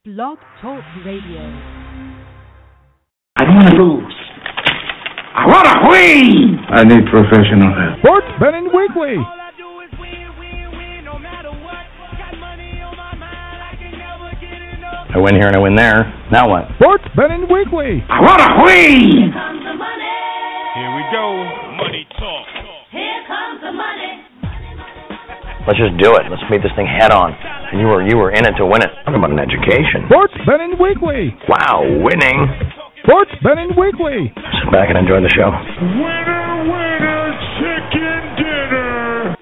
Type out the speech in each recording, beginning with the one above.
Blog Talk Radio. I don't want to lose. I want to win. I need professional help. Sports Betting Weekly. I win here and I win there. Now what? Sports Betting Weekly. I want to win. Here we go. Money talk. Here comes the money. Let's just do it. Let's meet this thing head on. And you were in it to win it. Talk about an education. Sports Betting Weekly. Wow, winning. Sports Betting Weekly. Sit back and enjoy the show. Winner, winner, chicken dinner.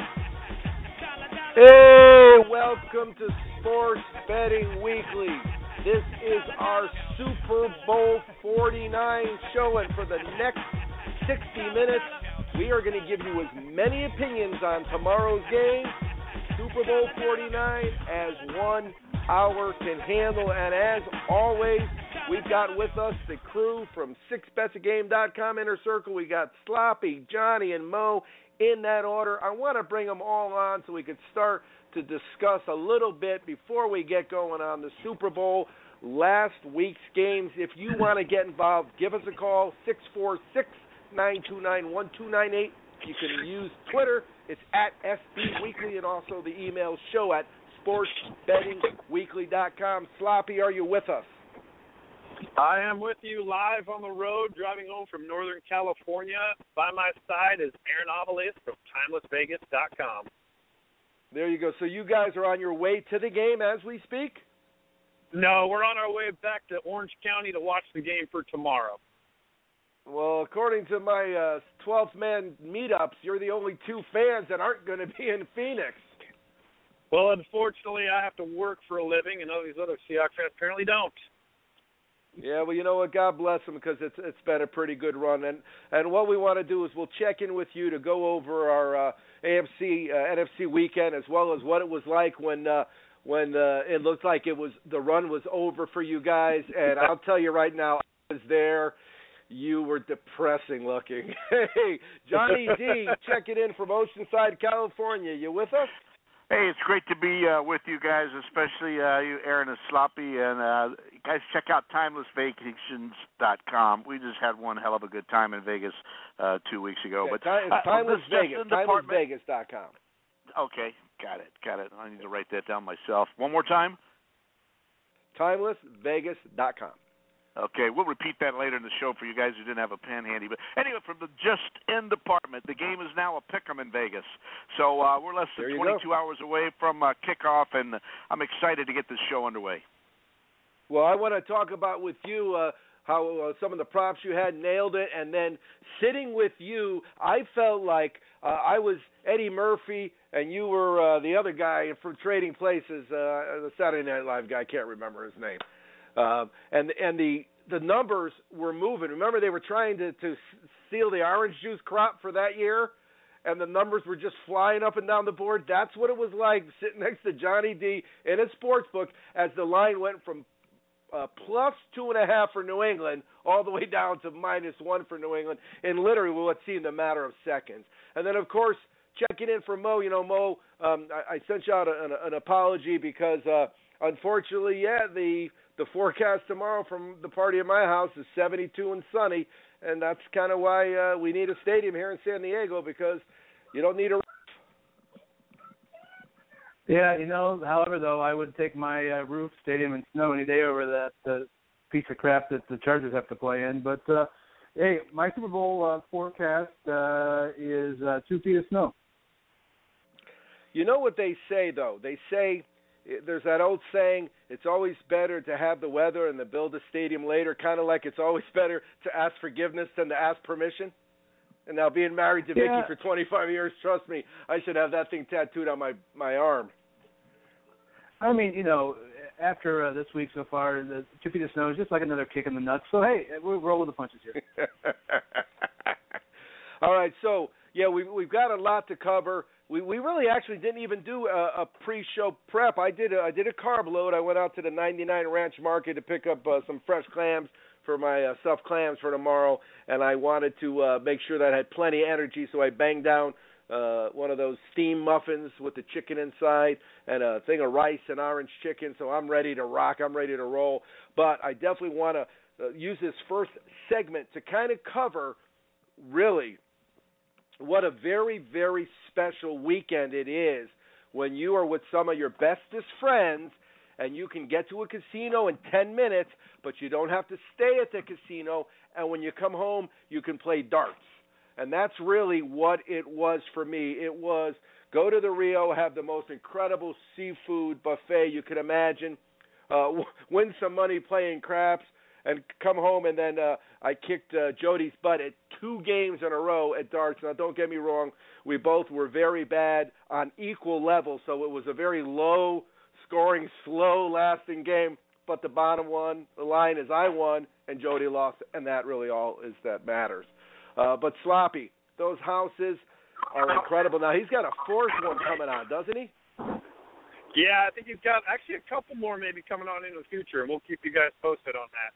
Hey, welcome to Sports Betting Weekly. This is our Super Bowl 49 show, and for the next 60 minutes, we are going to give you as many opinions on tomorrow's game, Super Bowl 49, as 1 hour can handle. And as always, we've got with us the crew from 6betsagame.com Inner Circle. We got Sloppy, Johnny, and Mo in that order. I want to bring them all on so we could start to discuss a little bit before we get going on the Super Bowl, last week's games. If you want to get involved, give us a call, 646-929-1298. You can use Twitter. It's at SB Weekly, and also the email show at sportsbettingweekly.com. Sloppy, are you with us? I am with you live on the road, driving home from Northern California. By my side is Aaron Avalis from TimelessVegas.com. There you go. So you guys are on your way to the game as we speak? No, we're on our way back to Orange County to watch the game for tomorrow. Well, according to my 12th man meetups, you're the only two fans that aren't going to be in Phoenix. Well, unfortunately, I have to work for a living, and all these other Seahawks fans apparently don't. Yeah, well, you know what? God bless them, because it's been a pretty good run. And what we want to do is we'll check in with you to go over our NFC weekend, as well as what it was like when it looked like the run was over for you guys. And I'll tell you right now, I was there. You were depressing looking. Hey, Johnny D, checking in from Oceanside, California. You with us? Hey, it's great to be with you guys, especially you, Aaron and Sloppy. And guys, check out TimelessVacations.com. We just had one hell of a good time in Vegas 2 weeks ago. Yeah, but it's Timeless Vegas, TimelessVegas.com. Okay, got it. I need to write that down myself. One more time? TimelessVegas.com. Okay, we'll repeat that later in the show for you guys who didn't have a pen handy. But anyway, from the just-in department, the game is now a pick-em in Vegas. So we're less than 22 hours away from kickoff, and I'm excited to get this show underway. Well, I want to talk about with you how some of the props you had nailed it, and then sitting with you, I felt like I was Eddie Murphy, and you were the other guy from Trading Places, the Saturday Night Live guy. I can't remember his name. And the numbers were moving. Remember, they were trying to steal the orange juice crop for that year, and the numbers were just flying up and down the board. That's what it was like sitting next to Johnny D in a sports book as the line went from plus 2.5 for New England all the way down to -1 for New England in literally what seemed a matter of seconds. And then, of course, checking in for Mo. You know, Mo, I sent you out an apology because unfortunately, the forecast tomorrow from the party at my house is 72 and sunny, and that's kind of why we need a stadium here in San Diego, because you don't need a roof. Yeah, however, though, I would take my roof stadium and snow any day over that piece of crap that the Chargers have to play in. But, hey, my Super Bowl forecast is 2 feet of snow. You know what they say, though? They say, there's that old saying, it's always better to have the weather and to build a stadium later, kind of like it's always better to ask forgiveness than to ask permission. And now being married to Vicky for 25 years, trust me, I should have that thing tattooed on my arm. I mean, after this week so far, the 2 feet of snow is just like another kick in the nuts. So, hey, we'll roll with the punches here. All right, so, yeah, we've got a lot to cover. We really actually didn't even do a pre-show prep. I did a carb load. I went out to the 99 Ranch Market to pick up some fresh clams for my stuffed clams for tomorrow, and I wanted to make sure that I had plenty of energy, so I banged down one of those steamed muffins with the chicken inside and a thing of rice and orange chicken. So I'm ready to rock. I'm ready to roll. But I definitely want to use this first segment to kind of cover really what a very, very special weekend it is when you are with some of your bestest friends and you can get to a casino in 10 minutes, but you don't have to stay at the casino, and when you come home, you can play darts. And that's really what it was for me. It was go to the Rio, have the most incredible seafood buffet you could imagine, win some money playing craps, and come home, and then I kicked Jody's butt at 2 games in a row at darts. Now, don't get me wrong, we both were very bad on equal levels, so it was a very low-scoring, slow-lasting game. But the bottom line is I won, and Jody lost, and that really all is that matters. But Sloppy, those houses are incredible. Now, he's got a 4th one coming on, doesn't he? Yeah, I think he's got actually a couple more maybe coming on in the future, and we'll keep you guys posted on that.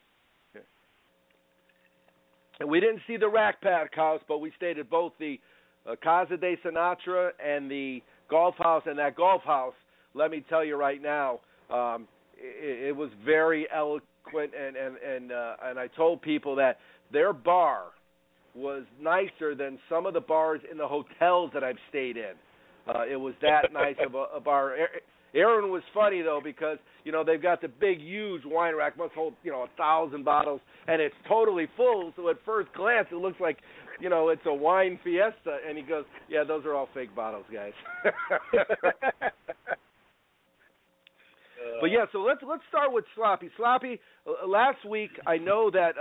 And we didn't see the Rack Pack house, but we stayed at both the Casa de Sinatra and the golf house. And that golf house, let me tell you right now, it was very eloquent. And I told people that their bar was nicer than some of the bars in the hotels that I've stayed in. It was that nice of a bar. Aaron was funny, though, because, they've got the big, huge wine rack, must hold, 1,000 bottles, and it's totally full. So at first glance, it looks like, it's a wine fiesta. And he goes, yeah, those are all fake bottles, guys. But, yeah, so let's start with Sloppy. Sloppy, last week I know that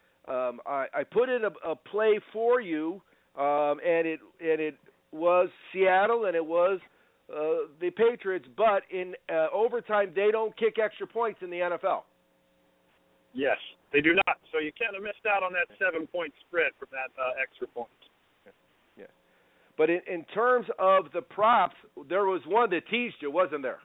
I put in a play for you, and it was Seattle, and it was the Patriots, but in overtime, they don't kick extra points in the NFL. Yes, they do not. So you kind of missed out on that 7-point spread from that extra points. Yeah. But in terms of the props, there was one that teased you, wasn't there?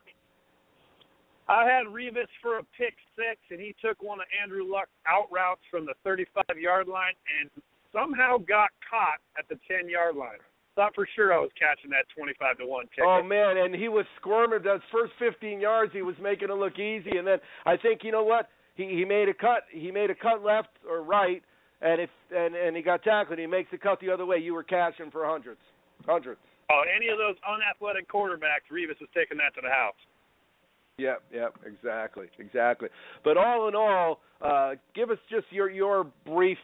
I had Revis for a pick 6, and he took one of Andrew Luck's out routes from the 35-yard line and somehow got caught at the 10-yard line. Thought for sure I was catching that 25-1 ticket. Oh, man, and he was squirming. Those first 15 yards, he was making it look easy. And then I think, you know what, he made a cut. He made a cut left or right, and he got tackled. He makes a cut the other way. You were cashing for hundreds. Oh, any of those unathletic quarterbacks, Revis was taking that to the house. Yep, exactly. But all in all, give us just your brief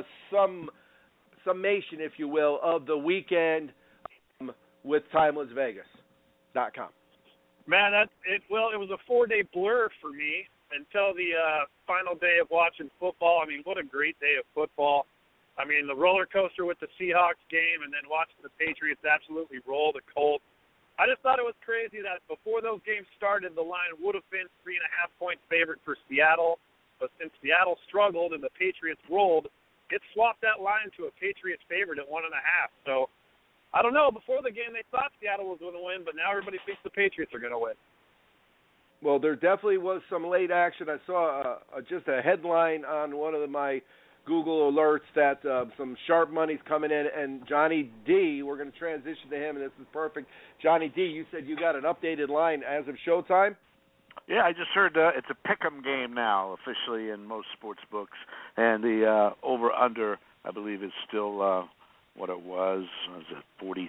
summation, if you will, of the weekend with TimelessVegas.com. Man, it was a 4-day blur for me until the final day of watching football. I mean, what a great day of football. I mean, the roller coaster with the Seahawks game and then watching the Patriots absolutely roll the Colts. I just thought it was crazy that before those games started, the line would have been 3.5-point favorite for Seattle. But since Seattle struggled and the Patriots rolled, it swapped that line to a Patriots favorite at 1.5. So, I don't know. Before the game, they thought Seattle was going to win, but now everybody thinks the Patriots are going to win. Well, there definitely was some late action. I saw just a headline on one of my Google alerts that some sharp money's coming in, and Johnny D, we're going to transition to him, and this is perfect. Johnny D, you said you got an updated line as of showtime? Yeah, I just heard it's a pick'em game now, officially in most sports books, and the over-under, I believe, is still what it was. Was it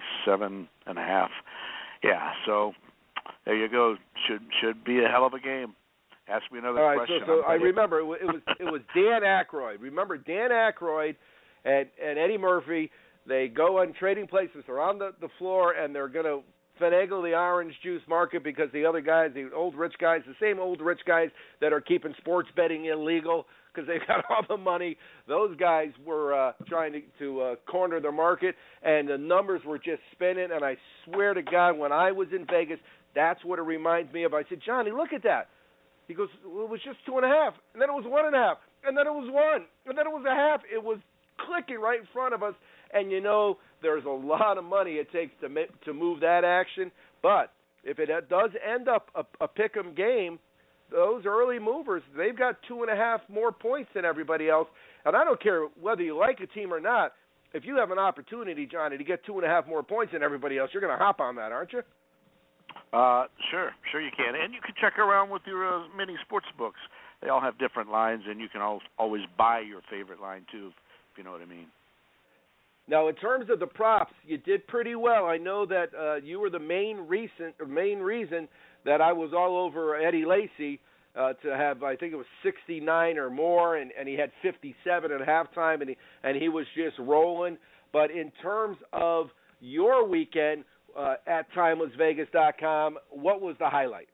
47.5? Yeah, so there you go. Should be a hell of a game. Ask me another question. So I remember it was Dan Aykroyd. Remember Dan Aykroyd and Eddie Murphy? They go on Trading Places. They're on the floor, and they're going to finagle the orange juice market because the other guys, the old rich guys, the same old rich guys that are keeping sports betting illegal because they've got all the money, those guys were trying to corner the market, and the numbers were just spinning. And I swear to God, when I was in Vegas, that's what it reminds me of. I said, Johnny, look at that. He goes, well, it was just 2.5, and then it was 1.5, and then it was 1, and then it was 0.5. It was clicking right in front of us, and there's a lot of money it takes to move that action. But if it does end up a pick'em game, those early movers, they've got 2.5 more points than everybody else. And I don't care whether you like a team or not. if you have an opportunity, Johnny, to get 2.5 more points than everybody else, you're going to hop on that, aren't you? Sure you can. And you can check around with your mini sports books. They all have different lines, and you can always buy your favorite line, too, if you know what I mean. Now, in terms of the props, you did pretty well. I know that you were the main reason that I was all over Eddie Lacy to have, I think it was 69 or more, and he had 57 at halftime, and he was just rolling. But in terms of your weekend at TimelessVegas.com, what was the highlight?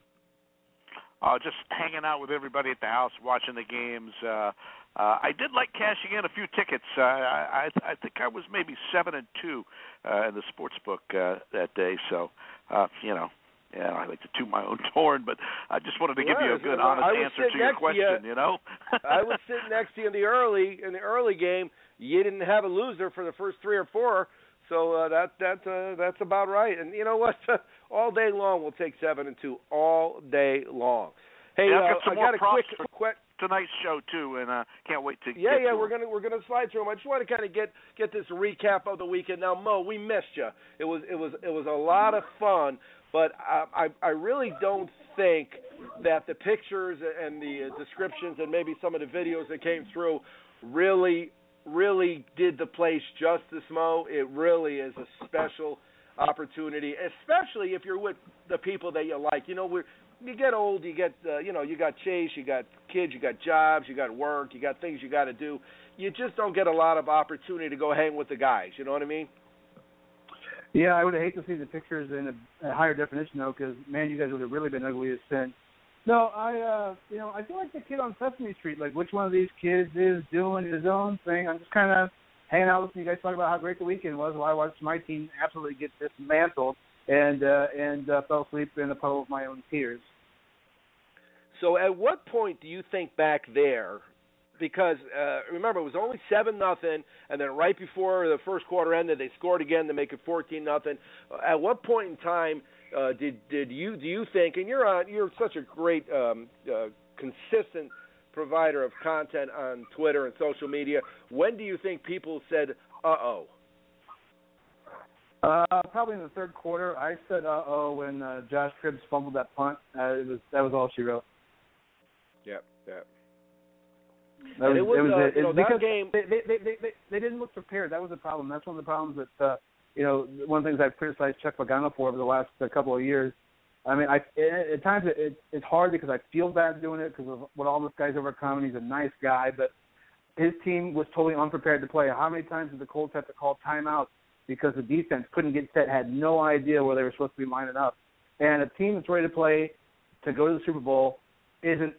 Just hanging out with everybody at the house, watching the games. I did like cashing in a few tickets. I think I was maybe 7-2 in the sports book that day. So, yeah, I like to toot my own horn, but I just wanted to give you a good, honest answer to your question. I was sitting next to you in the early game. You didn't have a loser for the first 3 or 4. So that's about right. And you know what? All day long we'll take 7-2 all day long. Hey, I got a quick tonight's show too, and can't wait to. Yeah, we're gonna slide through them. I just want to kind of get this recap of the weekend. Now, Mo, we missed you. It was a lot of fun, but I really don't think that the pictures and the descriptions and maybe some of the videos that came through really did the place justice, Mo. It really is a special opportunity, especially if you're with the people that you like. You get old, you get you got Chase, you got kids, you got jobs, you got work, you got things you got to do. You just don't get a lot of opportunity to go hang with the guys. You know what I mean? Yeah, I would hate to see the pictures in a higher definition though, because man, you guys would have really been ugly as sin. No, I feel like the kid on Sesame Street. Like, which one of these kids is doing his own thing? I'm just kind of hanging out listening to you guys talk about how great the weekend was while I watched my team absolutely get dismantled and fell asleep in a puddle of my own tears. So, at what point do you think back there? Because remember, it was only 7-0, and then right before the first quarter ended, they scored again to make it 14-0. At what point in time do you think? And you're such a great consistent provider of content on Twitter and social media. When do you think people said, "Uh-oh"? Probably in the third quarter. I said "uh-oh" when Josh Cribbs fumbled that punt. That was all she wrote. Yep. That that game. They didn't look prepared. That was the problem. That's one of the problems that one of the things I've criticized Chuck Pagano for over the last couple of years. I mean, at times it's hard because I feel bad doing it because of what all this guy's overcome, and he's a nice guy, but his team was totally unprepared to play. How many times did the Colts have to call timeouts because the defense couldn't get set, had no idea where they were supposed to be lining up? And a team that's ready to play to go to the Super Bowl doesn't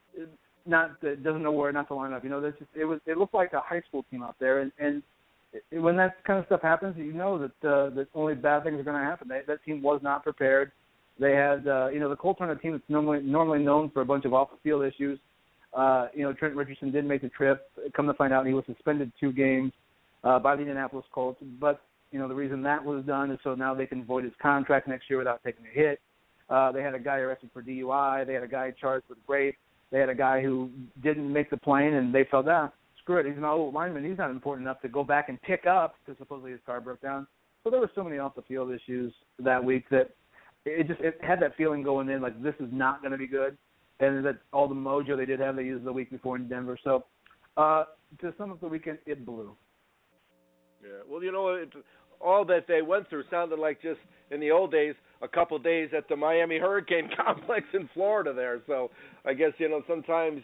know where not to line up. It looked like a high school team out there, and when that kind of stuff happens, you know that only bad things are going to happen. That team was not prepared. They had, the Colts are a team that's normally known for a bunch of off-the-field issues. Trent Richardson did make the trip. Come to find out, he was suspended 2 games by the Indianapolis Colts. But, the reason that was done is so now they can void his contract next year without taking a hit. They had a guy arrested for DUI. They had a guy charged with rape. They had a guy who didn't make the plane, and they fell down. Screw it. He's an old lineman. He's not important enough to go back and pick up because supposedly his car broke down. So there were so many off-the-field issues that week that it had that feeling going in like this is not going to be good, and that all the mojo they did have they used the week before in Denver. So to sum up the weekend, it blew. Yeah, well, all that they went through sounded like just in the old days, a couple of days at the Miami Hurricane Complex in Florida there. So I guess sometimes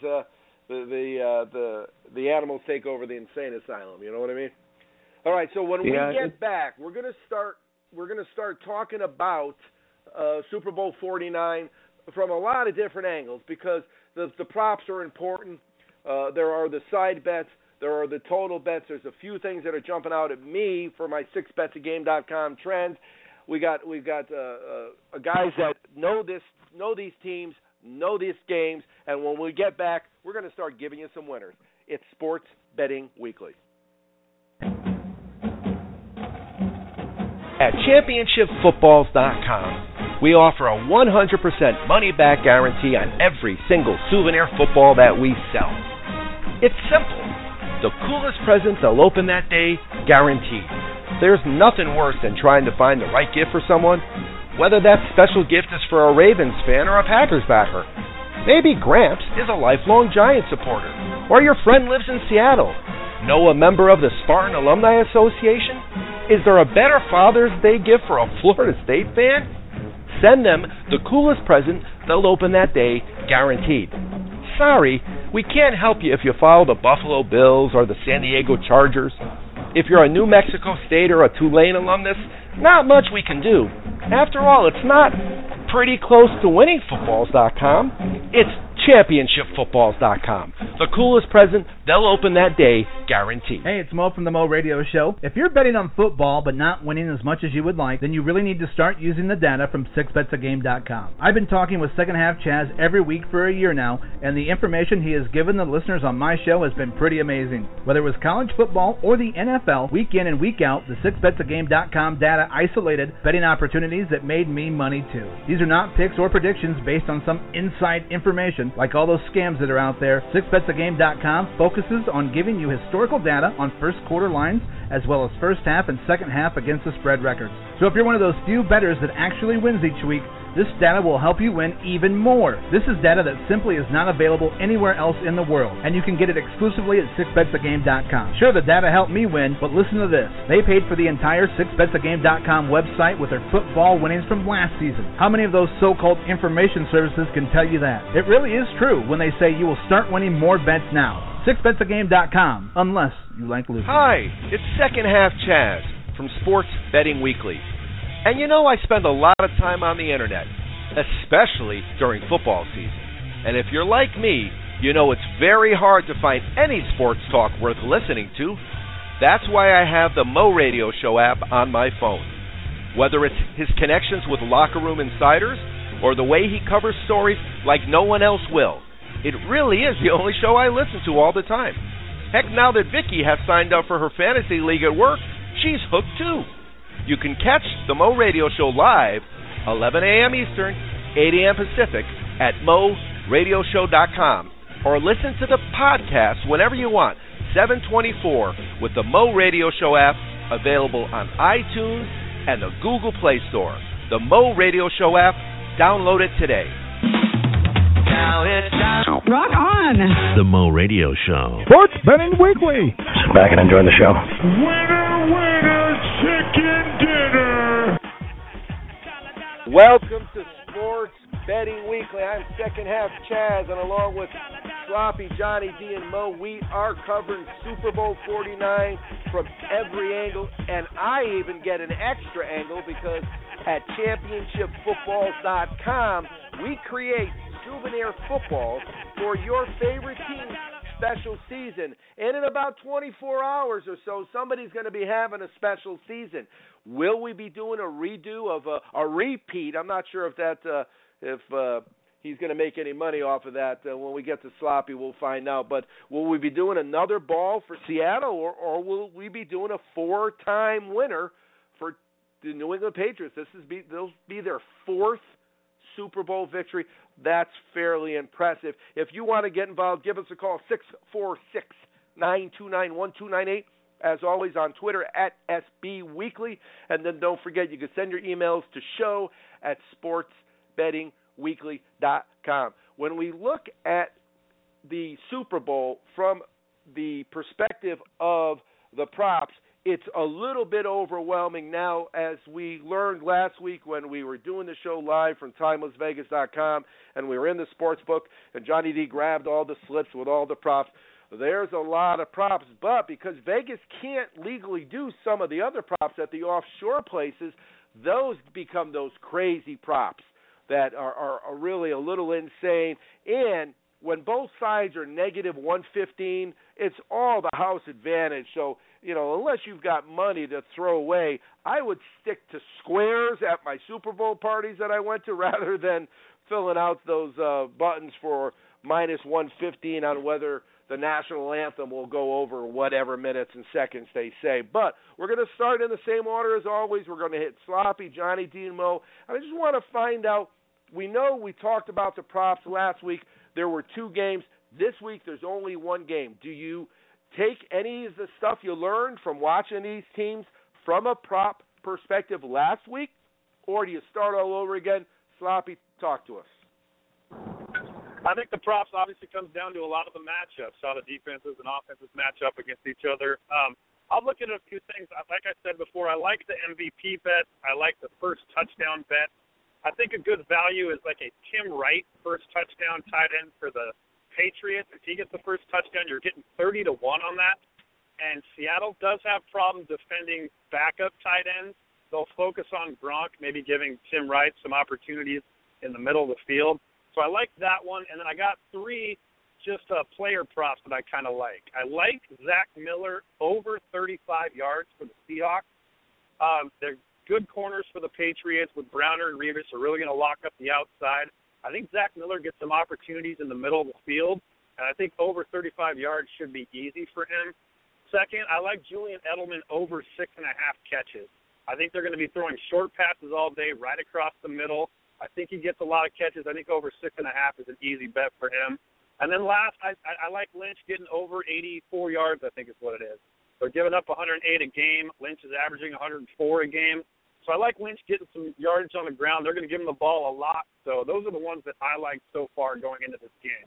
the animals take over the insane asylum. You know what I mean? All right. So when we get back, we're gonna start talking about Super Bowl 49 from a lot of different angles because the props are important. There are the side bets. There are the total bets. There's a few things that are jumping out at me for my 6betsagame.com trends. We got guys that know these teams, know these games, and when we get back, we're going to start giving you some winners. It's Sports Betting Weekly. At ChampionshipFootballs.com, we offer a 100% money-back guarantee on every single souvenir football that we sell. It's simple. the coolest present they'll open that day, guaranteed. There's nothing worse than trying to find the right gift for someone, whether that special gift is for a Ravens fan or a Packers backer. Maybe Gramps is a lifelong Giant supporter, or your friend lives in Seattle. Know a member of the Spartan Alumni Association? Is there a better Father's Day gift for a Florida State fan? Send them the coolest present they'll open that day, guaranteed. Sorry, we can't help you if you follow the Buffalo Bills or the San Diego Chargers. If you're a New Mexico State or a Tulane alumnus, not much we can do. After all, it's not pretty close to winningfootballs.com. It's championshipfootballs.com. The coolest present they'll open that day, guaranteed. Hey, it's Mo from the Mo Radio Show. If you're betting on football but not winning as much as you would like, then you really need to start using the data from 6betsagame.com. I've been talking with Second Half Chaz every week for a year now, and the information he has given the listeners on my show has been pretty amazing. Whether it was college football or the NFL, week in and week out, the 6betsagame.com data isolated betting opportunities that made me money too. These are not picks or predictions based on some inside information like all those scams that are out there. 6betsagame.com focuses on giving you historical data on first quarter lines as well as first half and second half against the spread records. So if you're one of those few bettors that actually wins each week, this data will help you win even more. This is data that simply is not available anywhere else in the world, and you can get it exclusively at 6betsagame.com. Sure, the data helped me win, but listen to this. They paid for the entire 6betsagame.com website with their football winnings from last season. How many of those so-called information services can tell you that? It really is true when they say you will start winning more bets now. 6betsagame.com, unless you like losing. Hi, it's Second Half Chaz from Sports Betting Weekly. And you know I spend a lot of time on the internet, especially during football season. And if you're like me, you know it's very hard to find any sports talk worth listening to. That's why I have the Mo Radio Show app on my phone. Whether it's his connections with locker room insiders or the way he covers stories like no one else will, it really is the only show I listen to all the time. Heck, now that Vicky has signed up for her fantasy league at work, she's hooked too. You can catch the Mo Radio Show live, 11 a.m. Eastern, 8 a.m. Pacific, at MoRadioshow.com, or listen to the podcast whenever you want, 7/24, with the Mo Radio Show app, available on iTunes and the Google Play Store. The Mo Radio Show app, download it today. Now it's time. Rock on. The Mo Radio Show. Sports Betting Weekly. Sit back and enjoy the show. Winner, chicken dinner. Welcome to Sports Betting Weekly. I'm Second Half Chaz, and along with Sloppy, Johnny D, and Mo, we are covering Super Bowl 49 from every angle, and I even get an extra angle because at championshipfootballs.com, we create souvenir footballs for your favorite team's special season. And in about 24 hours or so, somebody's going to be having a special season. Will we be doing a redo of a repeat? I'm not sure if he's going to make any money off of that. When we get to Sloppy, we'll find out. But will we be doing another ball for Seattle, or will we be doing a four-time winner for the New England Patriots? They'll be their fourth Super Bowl victory. That's fairly impressive. If you want to get involved, give us a call, 646-929-1298. As always, on Twitter, at SB Weekly. And then don't forget, you can send your emails to show@sportsbettingweekly.com. When we look at the Super Bowl from the perspective of the props, it's a little bit overwhelming now, as we learned last week when we were doing the show live from TimelessVegas.com, and we were in the sports book, and Johnny D grabbed all the slips with all the props. There's a lot of props, but because Vegas can't legally do some of the other props at the offshore places, those become those crazy props that are really a little insane. And when both sides are negative 115, it's all the house advantage. So, unless you've got money to throw away, I would stick to squares at my Super Bowl parties that I went to rather than filling out those buttons for minus 115 on whether the national anthem will go over whatever minutes and seconds they say. But we're going to start in the same order as always. We're going to hit Sloppy, Johnny D, and Mo. And I just want to find out, we know we talked about the props last week. There were two games. This week there's only one game. Do you take any of the stuff you learned from watching these teams from a prop perspective last week, or do you start all over again? Sloppy, talk to us. I think the props obviously comes down to a lot of the matchups, how the defenses and offenses match up against each other. I'll look at a few things. Like I said before, I like the MVP bet. I like the first touchdown bet. I think a good value is like a Tim Wright first touchdown tight end for the Patriots. If he gets the first touchdown, you're getting 30-1 on that. And Seattle does have problems defending backup tight ends. They'll focus on Gronk, maybe giving Tim Wright some opportunities in the middle of the field. So I like that one. And then I got 3 just player props that I kind of like. I like Zach Miller over 35 yards for the Seahawks. They're good corners for the Patriots with Browner and Revis are really going to lock up the outside. I think Zach Miller gets some opportunities in the middle of the field, and I think over 35 yards should be easy for him. Second, I like Julian Edelman over 6.5 catches. I think they're going to be throwing short passes all day right across the middle. I think he gets a lot of catches. I think over 6.5 is an easy bet for him. And then last, I like Lynch getting over 84 yards, I think is what it is. They're giving up 108 a game. Lynch is averaging 104 a game. So I like Lynch getting some yardage on the ground. They're going to give him the ball a lot. So those are the ones that I like so far going into this game.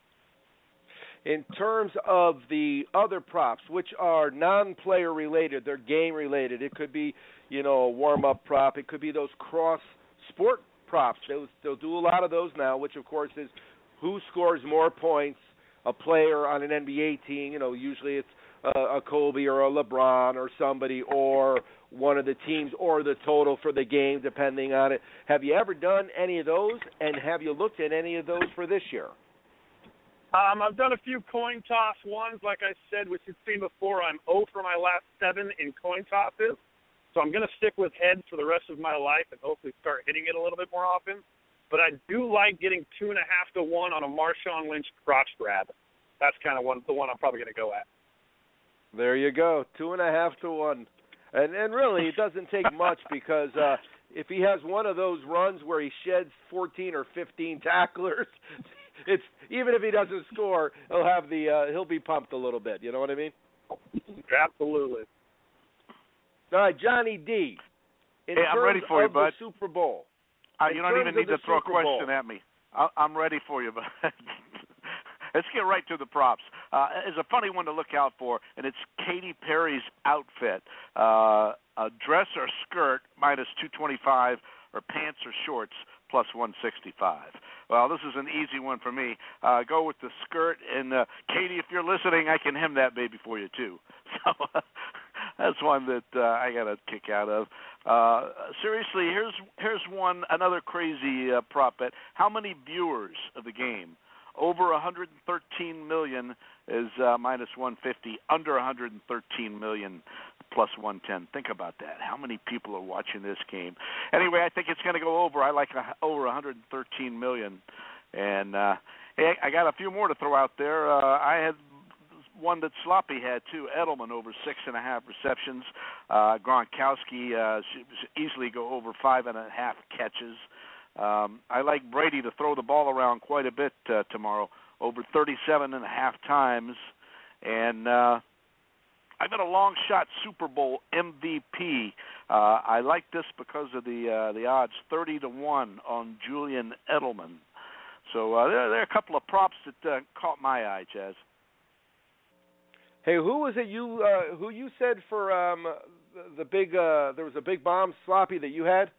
In terms of the other props, which are non-player related, they're game related. It could be, a warm-up prop. It could be those cross-sport props. They'll do a lot of those now, which, of course, is who scores more points, a player on an NBA team. Usually it's a Kobe or a LeBron or somebody, or one of the teams, or the total for the game, depending on it. Have you ever done any of those, and have you looked at any of those for this year? I've done a few coin toss ones, like I said, which you've seen before. I'm 0 for my last 7 in coin tosses, so I'm going to stick with heads for the rest of my life and hopefully start hitting it a little bit more often. But I do like getting 2.5 to 1 on a Marshawn Lynch crotch grab. That's kind of the one I'm probably going to go at. There you go, 2.5 to 1. And really, it doesn't take much because if he has one of those runs where he sheds 14 or 15 tacklers, it's even if he doesn't score, he'll be pumped a little bit. You know what I mean? Absolutely. All right, Johnny D. I'm ready for you, bud. Super Bowl. You don't even need to throw a question at me. I'm ready for you, bud. Let's get right to the props. It's a funny one to look out for, and it's Katy Perry's outfit. A dress or skirt minus 225, or pants or shorts plus 165. Well, this is an easy one for me. Go with the skirt, and Katie, if you're listening, I can hem that baby for you too. So that's one that I got a kick out of. Seriously, here's another crazy prop bet. How many viewers of the game? Over 113 million is minus 150. Under 113 million plus 110. Think about that. How many people are watching this game? Anyway, I think it's going to go over. I like over 113 million. And hey, I got a few more to throw out there. I had one that Sloppy had, too. Edelman over 6.5 receptions. Gronkowski easily go over 5.5 catches. I like Brady to throw the ball around quite a bit tomorrow, over 37.5 times. And I got a long shot Super Bowl MVP. I like this because of the odds, 30 to 1 on Julian Edelman. So there are a couple of props that caught my eye, Chaz. Hey, who was it who you said for the big? There was a big bomb, Sloppy, that you had.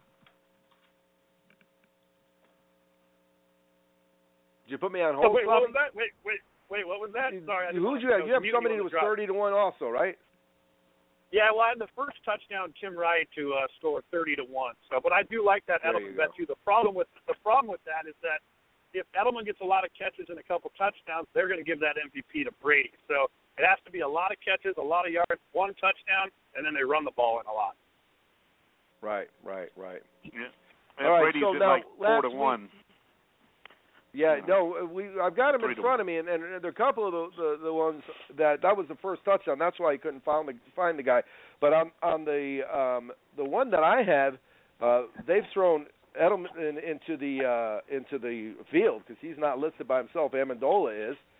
Did you put me on hold? Wait, what was that? Wait, what was that? Sorry. Who'd you have? You have somebody who was 30 to 1 also, right? Yeah, well, I had the first touchdown, Tim Wright, to score 30 to 1. So, but I do like that Edelman bet too. The problem with that is that if Edelman gets a lot of catches and a couple touchdowns, they're going to give that MVP to Brady. So it has to be a lot of catches, a lot of yards, one touchdown, and then they run the ball in a lot. Right. Yeah. All right, Brady's so at now, like 4 to 1. Yeah, no, I've got him in front of me, and there are a couple of the ones that was the first touchdown. That's why I couldn't find the guy. But on the one that I have, they've thrown Edelman into the field because he's not listed by himself. Amendola is,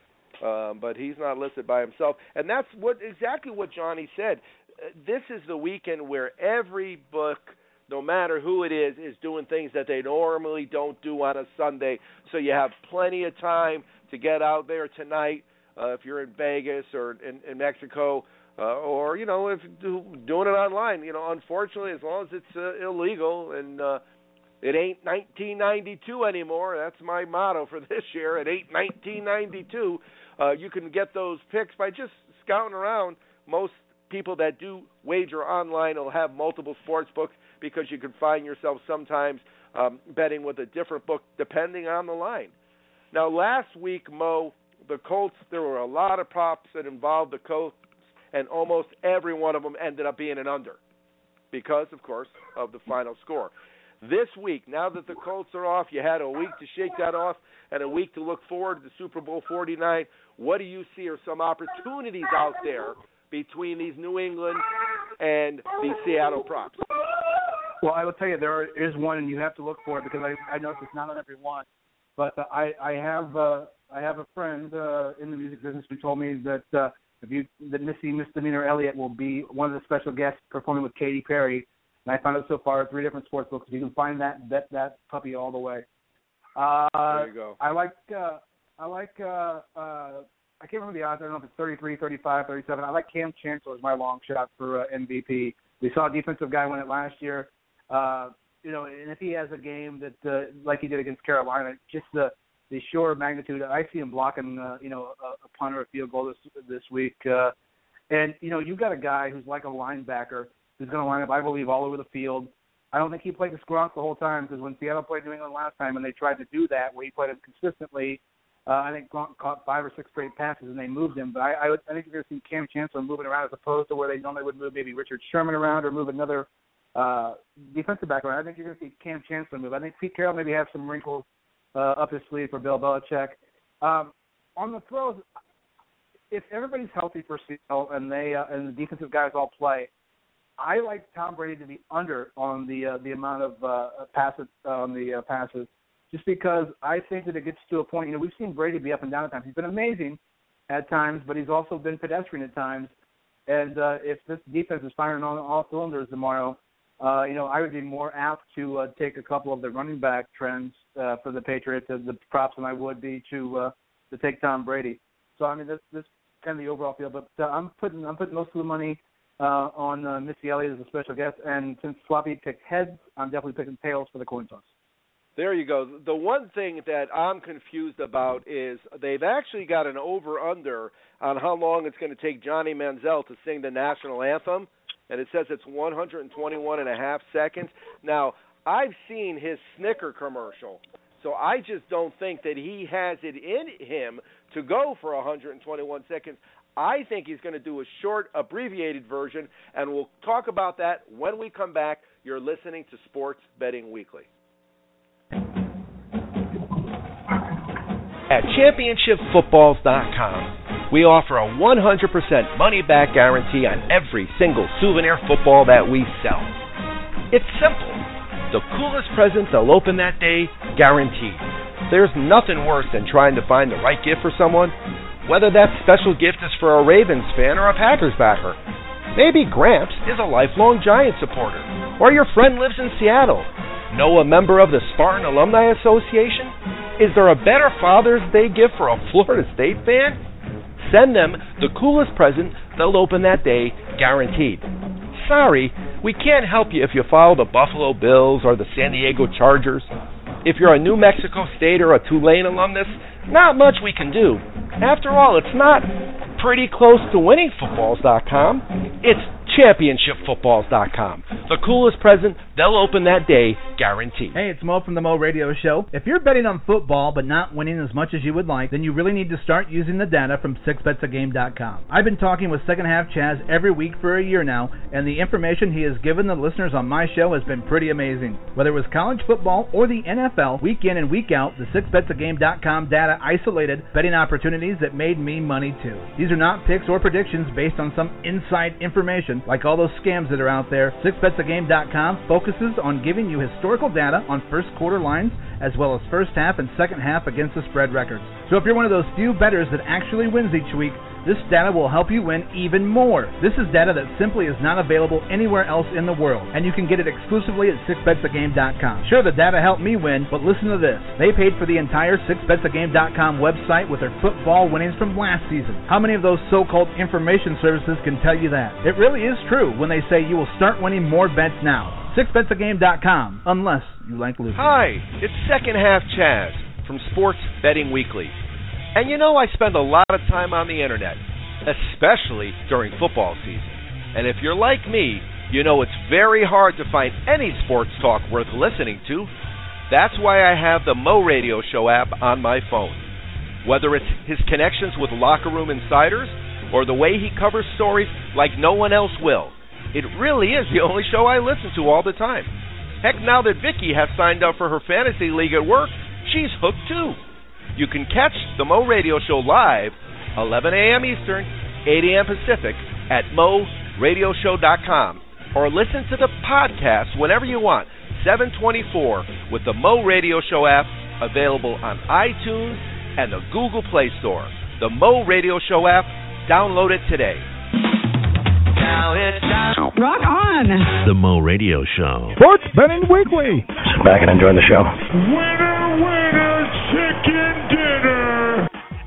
but he's not listed by himself. And that's exactly what Johnny said. This is the weekend where every book, no matter who it is doing things that they normally don't do on a Sunday. So you have plenty of time to get out there tonight if you're in Vegas or in Mexico, or, if doing it online. Unfortunately, as long as it's illegal and it ain't 1992 anymore. That's my motto for this year. It ain't 1992. You can get those picks by just scouting around. Most people that do wager online will have multiple sports books because you can find yourself sometimes betting with a different book depending on the line. Now, last week, Mo, the Colts, there were a lot of props that involved the Colts, and almost every one of them ended up being an under because, of course, of the final score. This week, now that the Colts are off, you had a week to shake that off and a week to look forward to the Super Bowl 49. What do you see are some opportunities out there between these New England and the Seattle props? Well, I will tell you, there is one, and you have to look for it because I know it's not on every one. But I have a friend in the music business who told me that Missy Misdemeanor Elliott will be one of the special guests performing with Katy Perry. And I found out so far 3 different sports books. You can find that puppy all the way. There you go. I can't remember the odds. I don't know if it's 33, 35, 37. I like Cam Chancellor as my long shot for MVP. We saw a defensive guy win it last year. And if he has a game that like he did against Carolina, just the sheer magnitude. I see him blocking, a punt or a field goal this week. And you've got a guy who's like a linebacker who's going to line up, I believe, all over the field. I don't think he played the Gronk the whole time because when Seattle played New England last time and they tried to do that where he played it consistently, I think Gronk caught 5 or 6 straight passes and they moved him. But I think you're going to see Cam Chancellor moving around as opposed to where they normally would move maybe Richard Sherman around or move another defensive back around. I think you're going to see Cam Chancellor move. I think Pete Carroll maybe have some wrinkles up his sleeve for Bill Belichick. On the throws, if everybody's healthy for Seattle and and the defensive guys all play, I like Tom Brady to be under on the amount of passes on the passes, just because I think that it gets to a point. We've seen Brady be up and down at times. He's been amazing at times, but he's also been pedestrian at times. And if this defense is firing on all cylinders tomorrow, I would be more apt to take a couple of the running back trends for the Patriots as the props than I would be to take Tom Brady. So I mean, this kind of the overall feel. But I'm putting most of the money on Missy Elliott as a special guest, and since Floppy picked heads, I'm definitely picking tails for the coin toss. There you go. The one thing that I'm confused about is they've actually got an over-under on how long it's going to take Johnny Manziel to sing the national anthem, and it says it's 121 and a half seconds. Now, I've seen his Snicker commercial, so I just don't think that he has it in him to go for 121 seconds. I think he's going to do a short, abbreviated version, and we'll talk about that when we come back. You're listening to Sports Betting Weekly. At ChampionshipFootballs.com, we offer a 100% money-back guarantee on every single souvenir football that we sell. It's simple. The coolest present they'll open that day, guaranteed. There's nothing worse than trying to find the right gift for someone, whether that special gift is for a Ravens fan or a Packers backer. Maybe Gramps is a lifelong Giants supporter, or your friend lives in Seattle. Know a member of the Spartan Alumni Association? Is there a better Father's Day gift for a Florida State fan? Send them the coolest present they'll open that day, guaranteed. Sorry, we can't help you if you follow the Buffalo Bills or the San Diego Chargers. If you're a New Mexico State or a Tulane alumnus, not much we can do. After all, it's not pretty close to winningfootballs.com. It's ChampionshipFootballs.com. The coolest present they'll open that day, guaranteed. Hey, it's Mo from the Mo Radio Show. If you're betting on football but not winning as much as you would like, then you really need to start using the data from 6betsagame.com. I've been talking with Second Half Chaz every week for a year now, and the information he has given the listeners on my show has been pretty amazing. Whether it was college football or the NFL, week in and week out, the 6betsagame.com data isolated betting opportunities that made me money too. These are not picks or predictions based on some inside information like all those scams that are out there. 6betsagame.com focuses focuses on giving you historical data on first quarter lines, as well as first half and second half against the spread records. So if you're one of those few bettors that actually wins each week, this data will help you win even more. This is data that simply is not available anywhere else in the world, and you can get it exclusively at sixbetsagame.com. Sure, the data helped me win, but listen to this. They paid for the entire sixbetsagame.com website with their football winnings from last season. How many of those so-called information services can tell you that? It really is true when they say you will start winning more bets now. Sixbetsagame.com, unless you like losing. Hi, it's Second Half Chaz from Sports Betting Weekly. And you know I spend a lot of time on the internet, especially during football season. And if you're like me, you know it's very hard to find any sports talk worth listening to. That's why I have the Mo Radio Show app on my phone. Whether it's his connections with locker room insiders or the way he covers stories like no one else will, it really is the only show I listen to all the time. Heck, now that Vicky has signed up for her fantasy league at work, she's hooked too. You can catch the Mo Radio Show live, 11 a.m. Eastern, 8 a.m. Pacific, at MoRadioshow.com, or listen to the podcast whenever you want, 7/24, with the Mo Radio Show app, available on iTunes and the Google Play Store. The Mo Radio Show app, download it today. Now it's time. Rock on. The Mo Radio Show. Sports Betting Weekly. Sit back and enjoy the show. Winner, chicken dinner.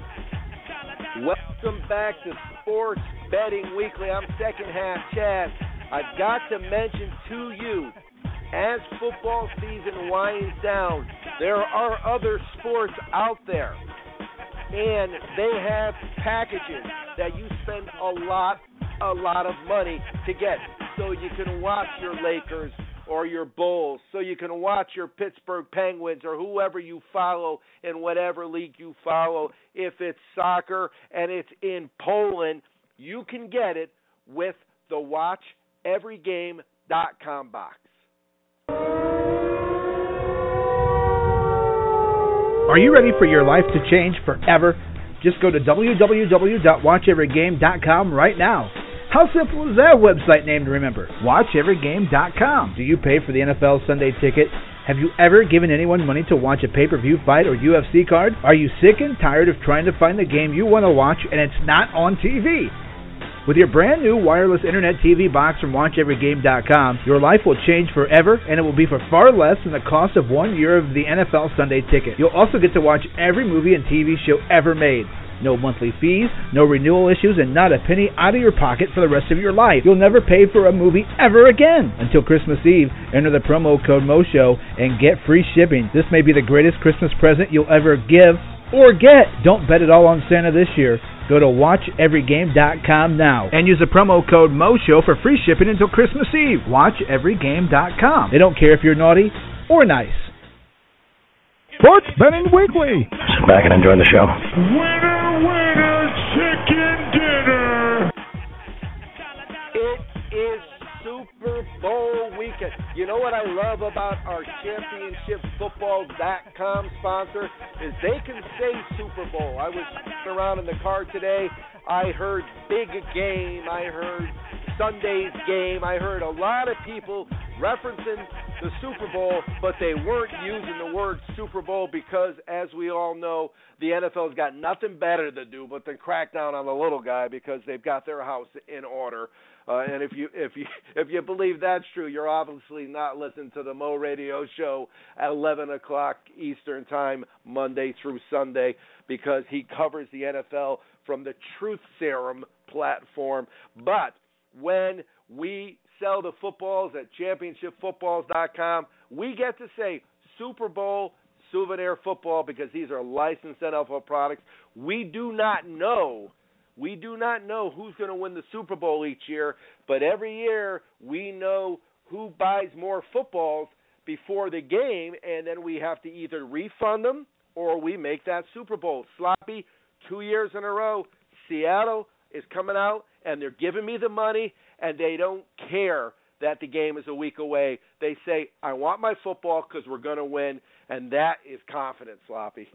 Welcome back to Sports Betting Weekly. I'm Second Half Chaz. I've got to mention to you, as football season winds down, there are other sports out there, and they have packages that you spend a lot of money to get. So you can watch your Lakers or your Bulls, so you can watch your Pittsburgh Penguins or whoever you follow in whatever league you follow. If it's soccer and it's in Poland, you can get it with the WatchEveryGame.com box. Are you ready for your life to change forever? Just go to www.watcheverygame.com right now. How simple is that website name to remember? WatchEveryGame.com. Do you pay for the NFL Sunday Ticket? Have you ever given anyone money to watch a pay-per-view fight or UFC card? Are you sick and tired of trying to find the game you want to watch and it's not on TV? With your brand new wireless internet TV box from WatchEveryGame.com, your life will change forever, and it will be for far less than the cost of 1 year of the NFL Sunday Ticket. You'll also get to watch every movie and TV show ever made. No monthly fees, no renewal issues, and not a penny out of your pocket for the rest of your life. You'll never pay for a movie ever again. Until Christmas Eve, enter the promo code MOSHOW and get free shipping. This may be the greatest Christmas present you'll ever give or get. Don't bet it all on Santa this year. Go to WatchEveryGame.com now and use the promo code MOSHOW for free shipping until Christmas Eve. WatchEveryGame.com. They don't care if you're naughty or nice. Sports Betting Weekly. Sit back and enjoy the show. Winner, chicken dinner. It is Super Bowl weekend. You know what I love about our ChampionshipFootball.com sponsor is they can say Super Bowl. I was around in the car today. I heard big game. I heard Sunday's game. I heard a lot of people referencing the Super Bowl, but they weren't using the word Super Bowl because, as we all know, the NFL's got nothing better to do but to crack down on the little guy because they've got their house in order. And if you believe that's true, you're obviously not listening to the Mo Radio Show at 11 o'clock Eastern Time, Monday through Sunday, because he covers the NFL from the Truth Serum platform. But when we sell the footballs at ChampionshipFootballs.com, we get to say Super Bowl souvenir football because these are licensed NFL products. We do not know who's going to win the Super Bowl each year, but every year we know who buys more footballs before the game, and then we have to either refund them or we make that Super Bowl. Sloppy, 2 years in a row, Seattle is coming out, and they're giving me the money, and they don't care that the game is a week away. They say, I want my football because we're going to win, and that is confidence, Sloppy.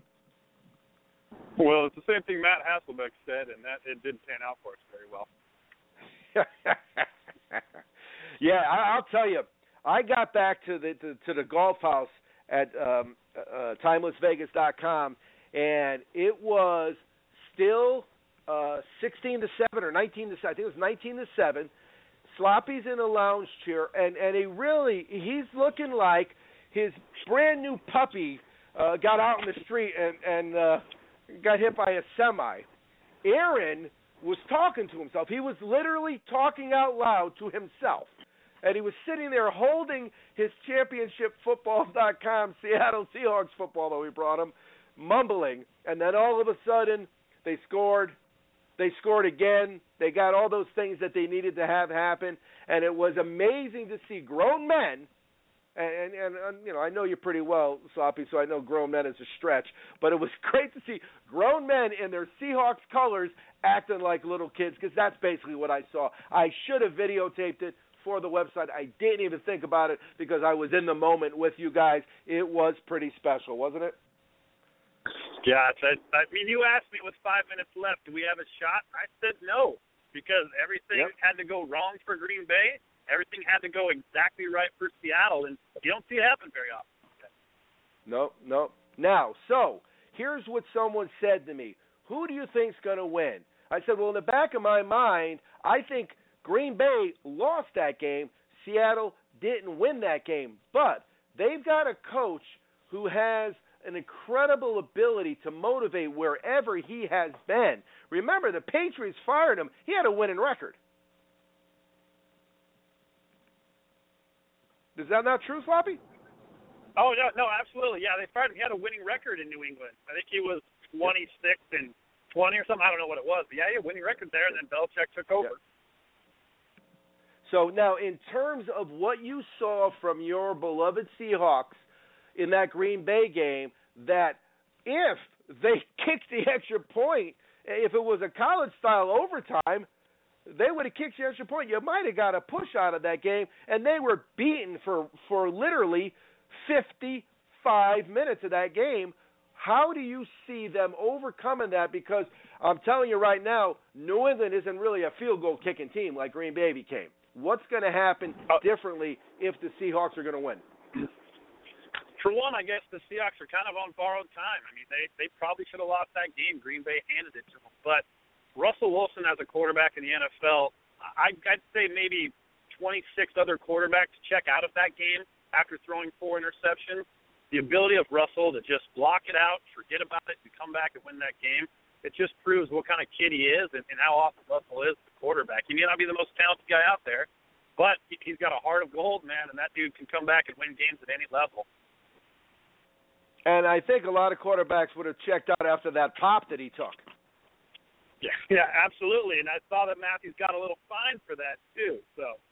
Well, it's the same thing Matt Hasselbeck said, and that it didn't pan out for us very well. Yeah, I'll tell you, I got back to the golf house at TimelessVegas.com, and it was still 16-7 or 19-7. I think it was 19-7. Sloppy's in a lounge chair, and he's looking like his brand new puppy got out in the street and got hit by a semi. Aaron was talking to himself. He was literally talking out loud to himself. And he was sitting there holding his championshipfootball.com Seattle Seahawks football that we brought him, mumbling. And then all of a sudden, they scored. They scored again. They got all those things that they needed to have happen. And it was amazing to see grown men. And you know, I know you pretty well, Sloppy, so I know grown men is a stretch. But it was great to see grown men in their Seahawks colors acting like little kids, because that's basically what I saw. I should have videotaped it for the website. I didn't even think about it because I was in the moment with you guys. It was pretty special, wasn't it? Yeah, I mean, you asked me with 5 minutes left, do we have a shot? I said no, because everything had to go wrong for Green Bay. Everything had to go exactly right for Seattle, and you don't see it happen very often. No. Now, so here's what someone said to me. Who do you think's going to win? I said, well, in the back of my mind, I think Green Bay lost that game. Seattle didn't win that game. But they've got a coach who has an incredible ability to motivate wherever he has been. Remember, the Patriots fired him. He had a winning record. Is that not true, Sloppy? Oh, no, absolutely. Yeah, they fired him. He had a winning record in New England. I think he was 26-20 or something. I don't know what it was. But yeah, he had a winning record there, and then Belichick took over. Yeah. So now, in terms of what you saw from your beloved Seahawks in that Green Bay game, that if they kicked the extra point, if it was a college-style overtime, they would have kicked the extra point. You might have got a push out of that game, and they were beaten for literally 55 minutes of that game. How do you see them overcoming that? Because I'm telling you right now, New England isn't really a field goal kicking team like Green Bay became. What's going to happen differently if the Seahawks are going to win? For one, I guess the Seahawks are kind of on borrowed time. I mean, they probably should have lost that game. Green Bay handed it to them. But Russell Wilson as a quarterback in the NFL, I'd say maybe 26 other quarterbacks check out of that game after throwing 4 interceptions. The ability of Russell to just block it out, forget about it, and come back and win that game, it just proves what kind of kid he is and how awesome Russell is as a quarterback. He may not be the most talented guy out there, but he's got a heart of gold, man, and that dude can come back and win games at any level. And I think a lot of quarterbacks would have checked out after that pop that he took. Yeah, absolutely. And I saw that Matthews got a little fine for that, too. So.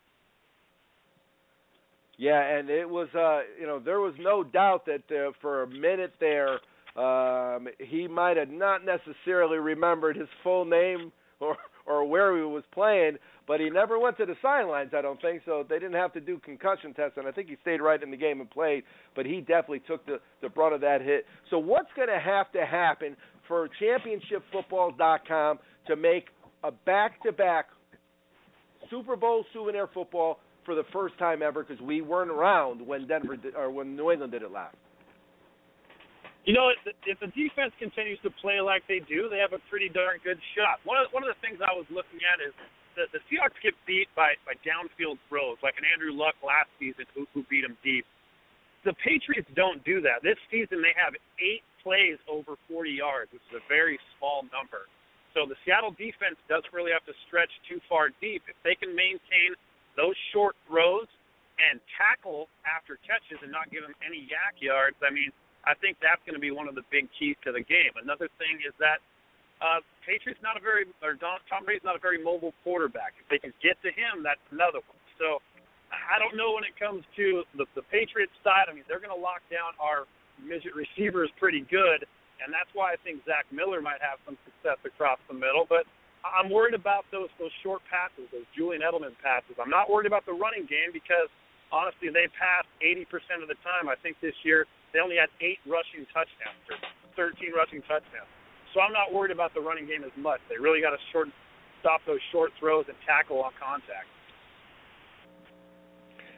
Yeah, and it was, there was no doubt that for a minute there, he might have not necessarily remembered his full name or where he was playing, but he never went to the sidelines, I don't think, so they didn't have to do concussion tests, and I think he stayed right in the game and played, but he definitely took the brunt of that hit. So what's going to happen for championshipfootball.com to make a back-to-back Super Bowl souvenir football for the first time ever, because we weren't around when when New England did it last? You know, if the defense continues to play like they do, they have a pretty darn good shot. One of the things I was looking at is that the Seahawks get beat by downfield throws, like an Andrew Luck last season who beat them deep. The Patriots don't do that. This season they have 8 plays over 40 yards, which is a very small number. So the Seattle defense doesn't really have to stretch too far deep. If they can maintain those short throws and tackle after catches and not give them any yak yards, I mean, I think that's going to be one of the big keys to the game. Another thing is that Tom Brady's not a very mobile quarterback. If they can get to him, that's another one. So I don't know when it comes to the Patriots side. I mean, they're going to lock down our midget receivers pretty good, and that's why I think Zach Miller might have some success across the middle. But I'm worried about those short passes, those Julian Edelman passes. I'm not worried about the running game because, honestly, they passed 80% of the time. I think this year they only had 8 rushing touchdowns or 13 rushing touchdowns. So I'm not worried about the running game as much. They really got to stop those short throws and tackle on contact.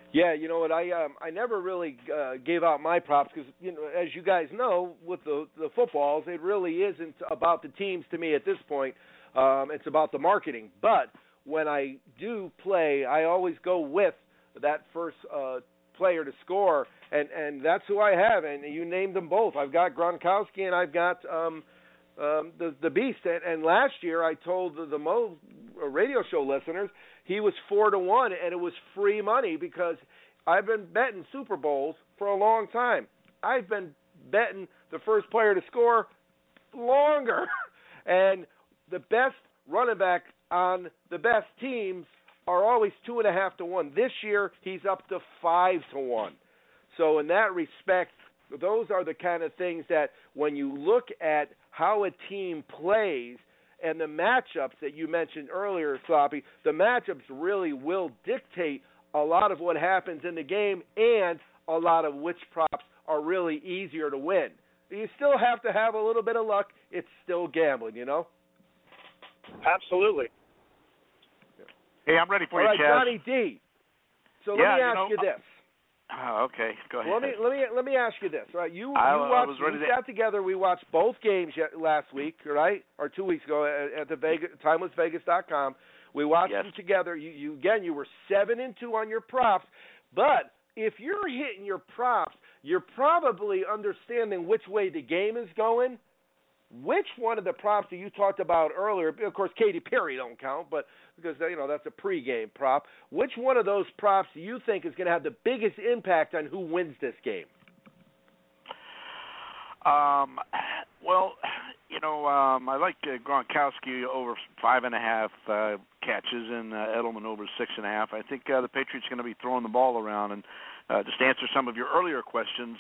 Yeah, you know what? I never really gave out my props because, you know, as you guys know, with the footballs, it really isn't about the teams to me at this point. It's about the marketing. But when I do play, I always go with that first player to score, and that's who I have. And you named them both. I've got Gronkowski and I've got the Beast. And last year I told the Mo radio show listeners he was 4-1, and it was free money because I've been betting Super Bowls for a long time. I've been betting the first player to score longer, and the best running back on the best teams are always 2.5 to 1. This year he's up to 5 to 1. So in that respect, those are the kind of things that when you look at how a team plays and the matchups that you mentioned earlier, Sloppy, the matchups really will dictate a lot of what happens in the game and a lot of which props are really easier to win. You still have to have a little bit of luck. It's still gambling, you know? Absolutely. Hey, I'm ready for you, Chaz. Johnny D. So let me ask you this. Okay, go ahead. Let me ask you this. Right, we sat together. We watched both games last week, right, or 2 weeks ago at the TimelessVegas.com. We watched them together. You were 7-2 on your props, but if you're hitting your props, you're probably understanding which way the game is going. Which one of the props that you talked about earlier? Of course, Katy Perry don't count, but because that's a pregame prop. Which one of those props do you think is going to have the biggest impact on who wins this game? Well, I like Gronkowski over 5.5 catches and Edelman over 6.5. I think the Patriots are going to be throwing the ball around. And just to answer some of your earlier questions,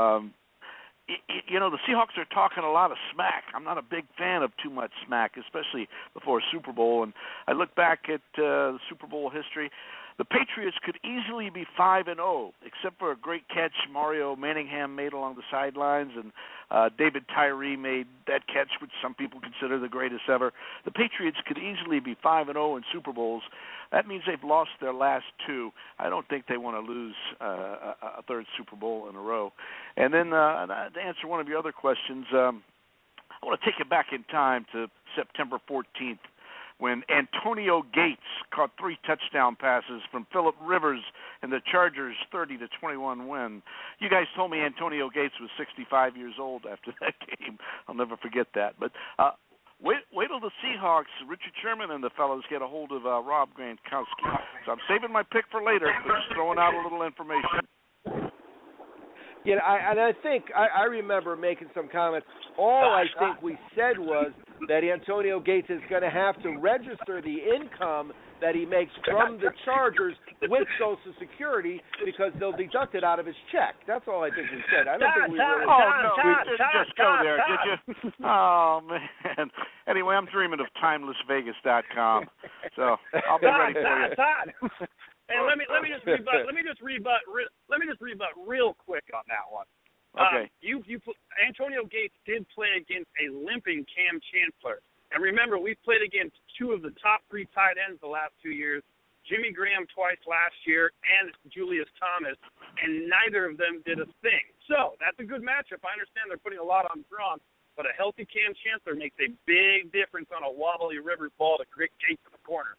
the Seahawks are talking a lot of smack. I'm not a big fan of too much smack, especially before a Super Bowl. And I look back at the Super Bowl history. The Patriots could easily be 5-0, except for a great catch Mario Manningham made along the sidelines, and David Tyree made that catch, which some people consider the greatest ever. The Patriots could easily be 5-0 in Super Bowls. That means they've lost their last two. I don't think they want to lose a third Super Bowl in a row. And then to answer one of your other questions, I want to take you back in time to September 14th. When Antonio Gates caught 3 touchdown passes from Phillip Rivers and the Chargers' 30-21 win. You guys told me Antonio Gates was 65 years old after that game. I'll never forget that. But wait till the Seahawks, Richard Sherman and the fellows get a hold of Rob Gronkowski. So I'm saving my pick for later, but just throwing out a little information. Yeah, I think I remember making some comments. All I think we said was that Antonio Gates is going to have to register the income that he makes from the Chargers with Social Security because they'll deduct it out of his check. That's all I think we said. I don't think we really... we didn't just go there, did you? Oh, man. Anyway, I'm dreaming of TimelessVegas.com, so I'll be ready for you. And let me just rebut real quick on that one. Okay. Antonio Gates did play against a limping Cam Chancellor, and remember we played against 2 of the top 3 tight ends the last 2 years, Jimmy Graham twice last year, and Julius Thomas, and neither of them did a thing. So that's a good matchup. I understand they're putting a lot on Gronk, but a healthy Cam Chancellor makes a big difference on a wobbly Rivers ball to Greg Gates in the corner.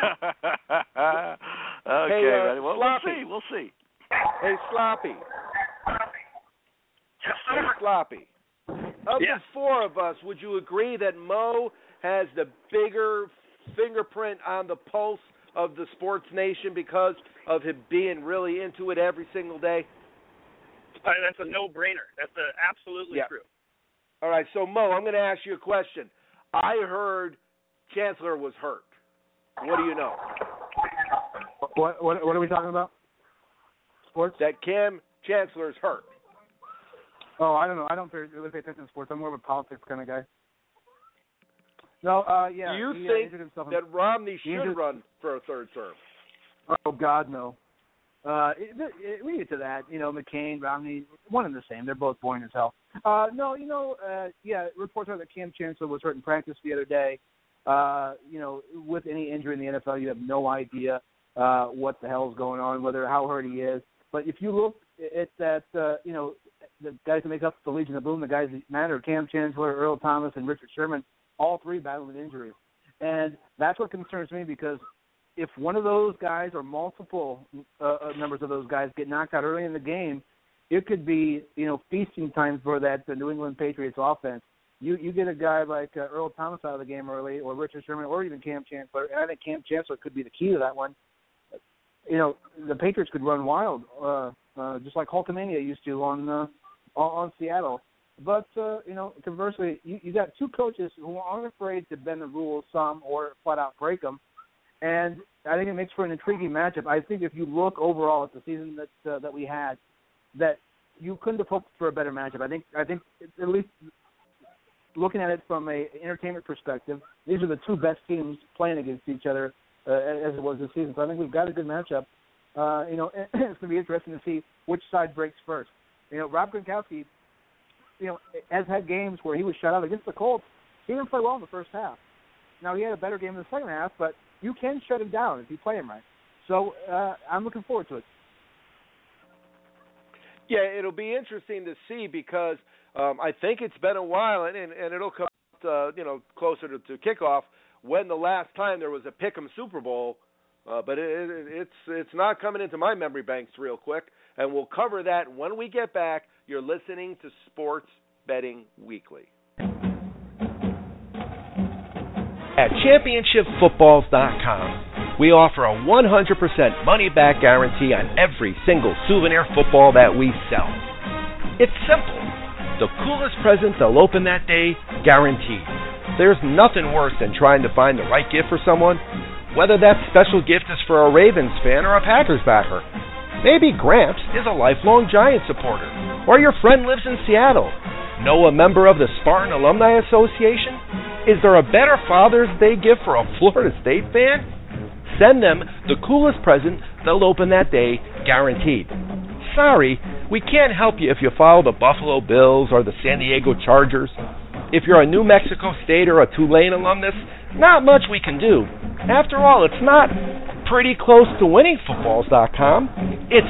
Okay, hey, well, we'll see. Hey, Sloppy. Hey, Sloppy. Of the 4 of us, would you agree that Mo has the bigger fingerprint on the pulse of the sports nation because of him being really into it every single day? That's a no-brainer. That's absolutely true. All right, so Mo, I'm going to ask you a question. I heard Chancellor was hurt. What do you know? What are we talking about? Sports? That Cam Chancellor's hurt. Oh, I don't know. I don't really pay attention to sports. I'm more of a politics kind of guy. No, yeah. Do you think that Romney should run for a third term? Oh, God, no. We get to that. McCain, Romney, one and the same. They're both boring as hell. No, reports are that Cam Chancellor was hurt in practice the other day. With any injury in the NFL, you have no idea. what the hell's going on, how hurt he is. But if you look at that, the guys that make up the Legion of Boom, the guys that matter, Cam Chancellor, Earl Thomas, and Richard Sherman, all three battling injuries. And that's what concerns me, because if one of those guys or multiple members of those guys get knocked out early in the game, it could be, feasting time for that New England Patriots offense. You get a guy like Earl Thomas out of the game early, or Richard Sherman, or even Cam Chancellor, and I think Cam Chancellor could be the key to that one. The Patriots could run wild, just like Hulkamania used to on Seattle. But, conversely, you got two coaches who aren't afraid to bend the rules some or flat out break them. And I think it makes for an intriguing matchup. I think if you look overall at the season that we had, that you couldn't have hoped for a better matchup. I think at least looking at it from an entertainment perspective, these are the two best teams playing against each other as it was this season. So I think we've got a good matchup. It's going to be interesting to see which side breaks first. Rob Gronkowski, has had games where he was shut out against the Colts. He didn't play well in the first half. Now, he had a better game in the second half, but you can shut him down if you play him right. So I'm looking forward to it. Yeah, it'll be interesting to see, because I think it's been a while, and it'll come closer to kickoff, when the last time there was a Pick'em Super Bowl. But it's not coming into my memory banks real quick, and we'll cover that when we get back. You're listening to Sports Betting Weekly. At ChampionshipFootballs.com, we offer a 100% money-back guarantee on every single souvenir football that we sell. It's simple. The coolest present they'll open that day, guaranteed. There's nothing worse than trying to find the right gift for someone, whether that special gift is for a Ravens fan or a Packers backer. Maybe Gramps is a lifelong Giant supporter, or your friend lives in Seattle. Know a member of the Spartan Alumni Association? Is there a better Father's Day gift for a Florida State fan? Send them the coolest present they'll open that day, guaranteed. Sorry, we can't help you if you follow the Buffalo Bills or the San Diego Chargers. If you're a New Mexico State or a Tulane alumnus, not much we can do. After all, it's not pretty close to winningfootballs.com. It's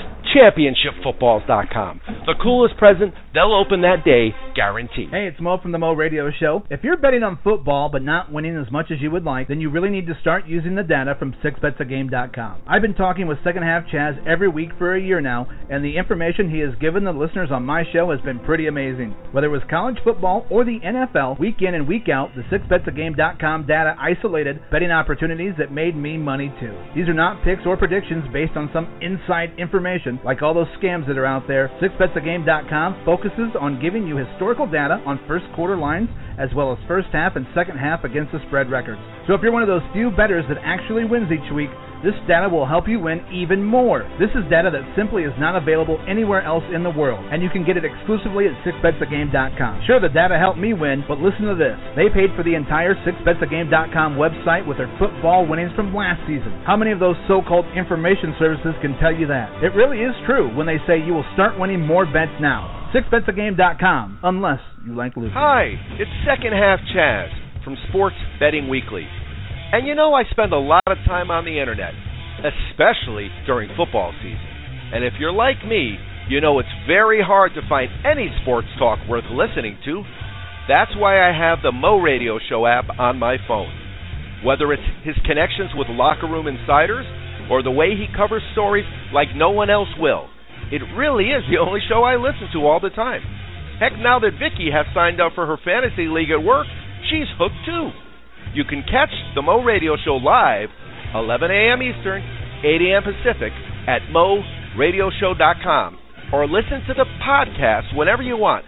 ChampionshipFootballs.com. The coolest present they'll open that day, guaranteed. Hey, it's Mo from the Mo Radio Show. If you're betting on football but not winning as much as you would like, then you really need to start using the data from 6betsagame.com. I've been talking with Second Half Chaz every week for a year now, and the information he has given the listeners on my show has been pretty amazing. Whether it was college football or the NFL, week in and week out, the 6betsagame.com data isolated betting opportunities that made me money too. These are not picks or predictions based on some inside information like all those scams that are out there. 6betsagame.com focuses on giving you historical data on first quarter lines as well as first half and second half against the spread records. So if you're one of those few bettors that actually wins each week, this data will help you win even more. This is data that simply is not available anywhere else in the world, and you can get it exclusively at 6betsagame.com. Sure, the data helped me win, but listen to this. They paid for the entire 6betsagame.com website with their football winnings from last season. How many of those so-called information services can tell you that? It really is true when they say you will start winning more bets now. 6betsagame.com, unless you like losing. Hi, it's Second Half Chaz from Sports Betting Weekly. And I spend a lot of time on the internet, especially during football season. And if you're like me, it's very hard to find any sports talk worth listening to. That's why I have the Mo Radio Show app on my phone. Whether it's his connections with locker room insiders or the way he covers stories like no one else will, it really is the only show I listen to all the time. Heck, now that Vicky has signed up for her fantasy league at work, she's hooked too. You can catch the Mo Radio Show live, 11 a.m. Eastern, 8 a.m. Pacific, at MoRadioshow.com. Or listen to the podcast whenever you want,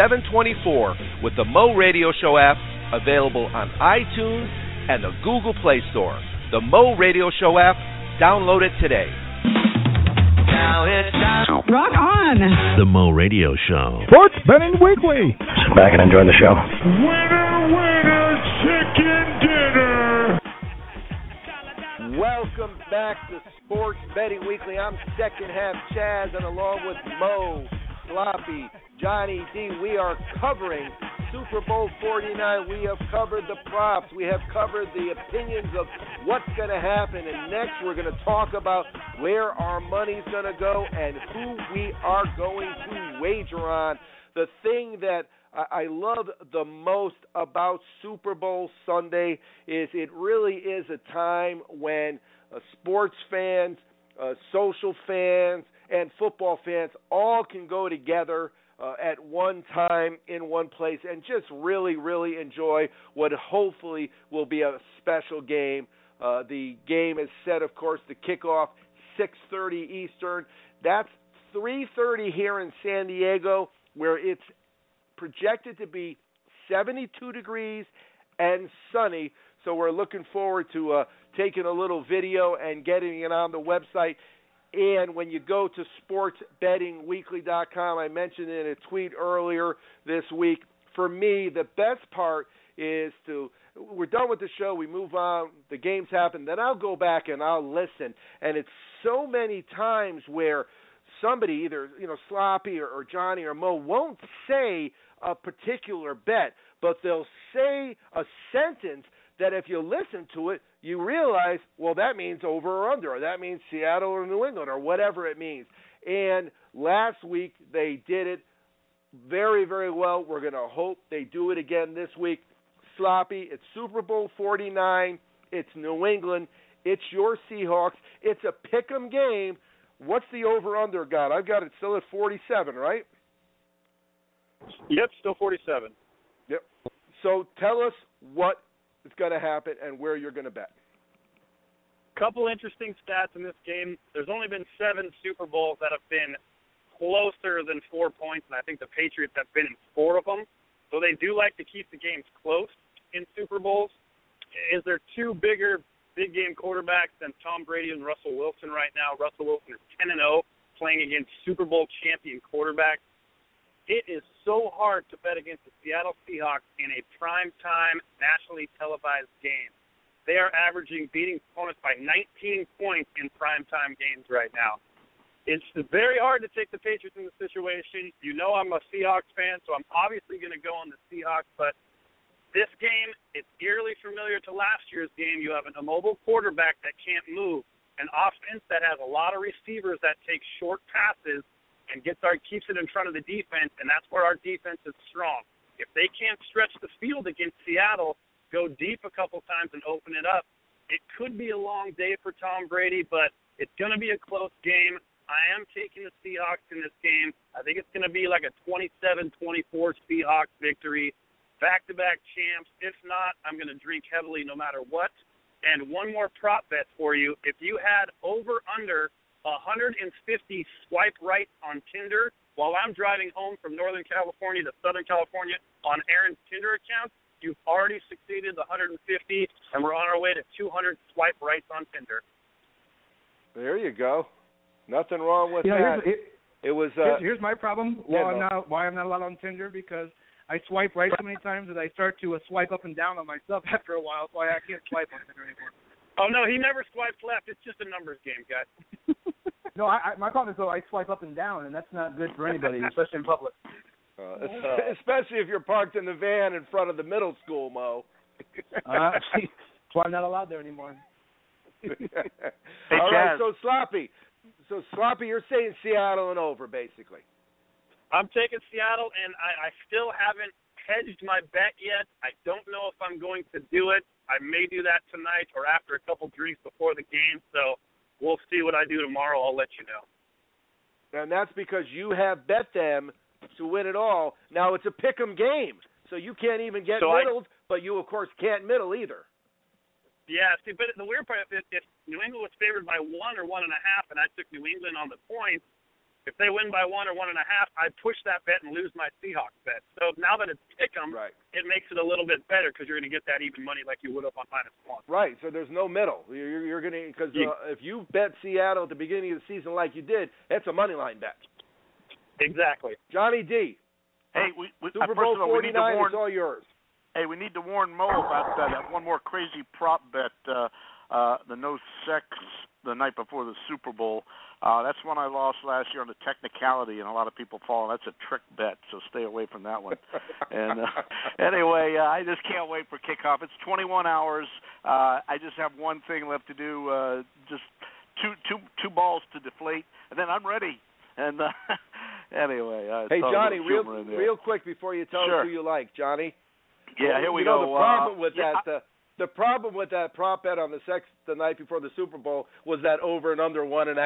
7/24, with the Mo Radio Show app, available on iTunes and the Google Play Store. The Mo Radio Show app, download it today. Now it's time. Rock on. The Mo Radio Show. Sports Betting Weekly. Sit back and enjoy the show. Winner, chicken dinner. Welcome back to Sports Betting Weekly. I'm Second Half Chaz, and along with Mo, Sloppy, Johnny D, we are covering Super Bowl 49. We have covered the props. We have covered the opinions of what's going to happen. And next we're going to talk about where our money's going to go and who we are going to wager on. The thing that I love the most about Super Bowl Sunday is it really is a time when sports fans, social fans, and football fans all can go together at one time in one place and just really, really enjoy what hopefully will be a special game. The game is set, of course, to kick off 6:30 Eastern. That's 3:30 here in San Diego, where it's projected to be 72 degrees and sunny. So we're looking forward to taking a little video and getting it on the website. And when you go to sportsbettingweekly.com, I mentioned in a tweet earlier this week, for me, the best part is we're done with the show, we move on, the games happen, then I'll go back and I'll listen. And it's so many times where somebody, either Sloppy or Johnny or Mo, won't say a particular bet, but they'll say a sentence that if you listen to it, you realize, well, that means over or under, or that means Seattle or New England, or whatever it means. And last week they did it very, very well. We're going to hope they do it again this week. Sloppy, it's Super Bowl 49. It's New England. It's your Seahawks. It's a pick'em game. What's the over-under got? I've got it still at 47, right? Yep, still 47. Yep. So tell us what is going to happen and where you're going to bet. Couple interesting stats in this game. There's only been 7 Super Bowls that have been closer than 4 points, and I think the Patriots have been in 4 of them. So they do like to keep the games close in Super Bowls. Is there 2 big game quarterbacks than Tom Brady and Russell Wilson right now? Russell Wilson is 10-0, playing against Super Bowl champion quarterbacks. It is so hard to bet against the Seattle Seahawks in a primetime, nationally televised game. They are beating opponents by 19 points in primetime games right now. It's very hard to take the Patriots in this situation. You know I'm a Seahawks fan, so I'm obviously going to go on the Seahawks, but this game, it's eerily familiar to last year's game. You have an immobile quarterback that can't move, an offense that has a lot of receivers that take short passes and keeps it in front of the defense, and that's where our defense is strong. If they can't stretch the field against Seattle, go deep a couple times and open it up, it could be a long day for Tom Brady, but it's going to be a close game. I am taking the Seahawks in this game. I think it's going to be like a 27-24 Seahawks victory. Back-to-back champs. If not, I'm going to drink heavily no matter what. And one more prop bet for you. If you had over-under 150 swipe right on Tinder while I'm driving home from Northern California to Southern California on Aaron's Tinder account, you've already succeeded the 150, and we're on our way to 200 swipe rights on Tinder. There you go. Nothing wrong with that. Here's my problem. Why I'm not allowed on Tinder, because I swipe right so many times that I start to swipe up and down on myself after a while, so I can't swipe on Tinder anymore. Oh, no, he never swipes left. It's just a numbers game, guys. No, my problem is, though, I swipe up and down, and that's not good for anybody, especially in public. Especially if you're parked in the van in front of the middle school, Mo. That's why I'm not allowed there anymore. All right, so Sloppy, you're saying Seattle and over, basically. I'm taking Seattle, and I still haven't hedged my bet yet. I don't know if I'm going to do it. I may do that tonight or after a couple drinks before the game, so we'll see what I do tomorrow. I'll let you know. And that's because you have bet them to win it all. Now, it's a pick'em game, so you can't even get middled, but you, of course, can't middle either. Yeah, see, but the weird part, if New England was favored by 1 or 1.5, and I took New England on the points, if they win by 1 or 1.5, I'd push that bet and lose my Seahawks bet. So now that it's pick'em, it makes it a little bit better because you're going to get that even money like you would have on -1. Right. So there's no middle. You're going to, because if you bet Seattle at the beginning of the season like you did, that's a money line bet. Exactly. Johnny D. Hey, Super Bowl 49 is all yours. Hey, we need to warn Mo about that one more crazy prop bet. The no sex the night before the Super Bowl. That's one I lost last year on the technicality, and a lot of people fall. That's a trick bet, so stay away from that one. And anyway, I just can't wait for kickoff. It's 21 hours. I just have one thing left to do, just two balls to deflate, and then I'm ready. And anyway, hey Johnny, real quick before you tell us who you like, Johnny. Yeah, here we go. The problem with that. The problem with that prop bet on the night before the Super Bowl was that over and under 1.5.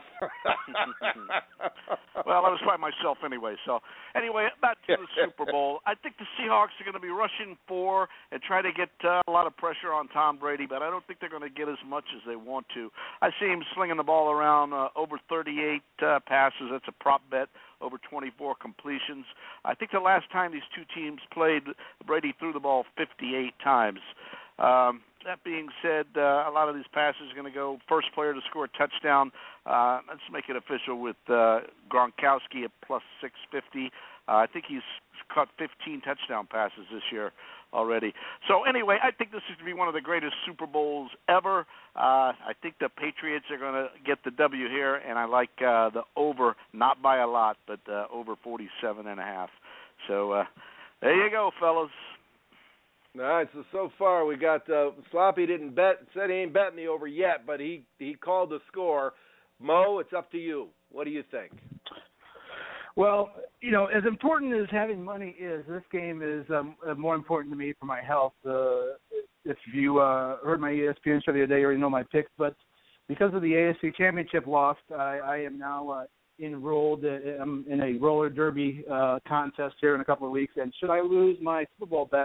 Well, I was by myself anyway. So anyway, back to the Super Bowl. I think the Seahawks are going to be rushing for and try to get a lot of pressure on Tom Brady, but I don't think they're going to get as much as they want to. I see him slinging the ball around over 38 passes. That's a prop bet. Over 24 completions. I think the last time these two teams played, Brady threw the ball 58 times. That being said, a lot of these passes are going to go first player to score a touchdown. Let's make it official with Gronkowski at plus 650. I think he's caught 15 touchdown passes this year already. So anyway, I think this is going to be one of the greatest Super Bowls ever. I think the Patriots are going to get the W here, and I like the over, not by a lot, but over 47.5. So there you go, fellas. All right, so far we got Sloppy didn't bet, said he ain't betting the over yet, but he called the score. Mo, it's up to you. What do you think? Well, as important as having money is, this game is more important to me for my health. If you heard my ESPN show the other day, you already know my picks, but because of the AFC Championship loss, I am now enrolled in a roller derby contest here in a couple of weeks, and should I lose my Super Bowl bet,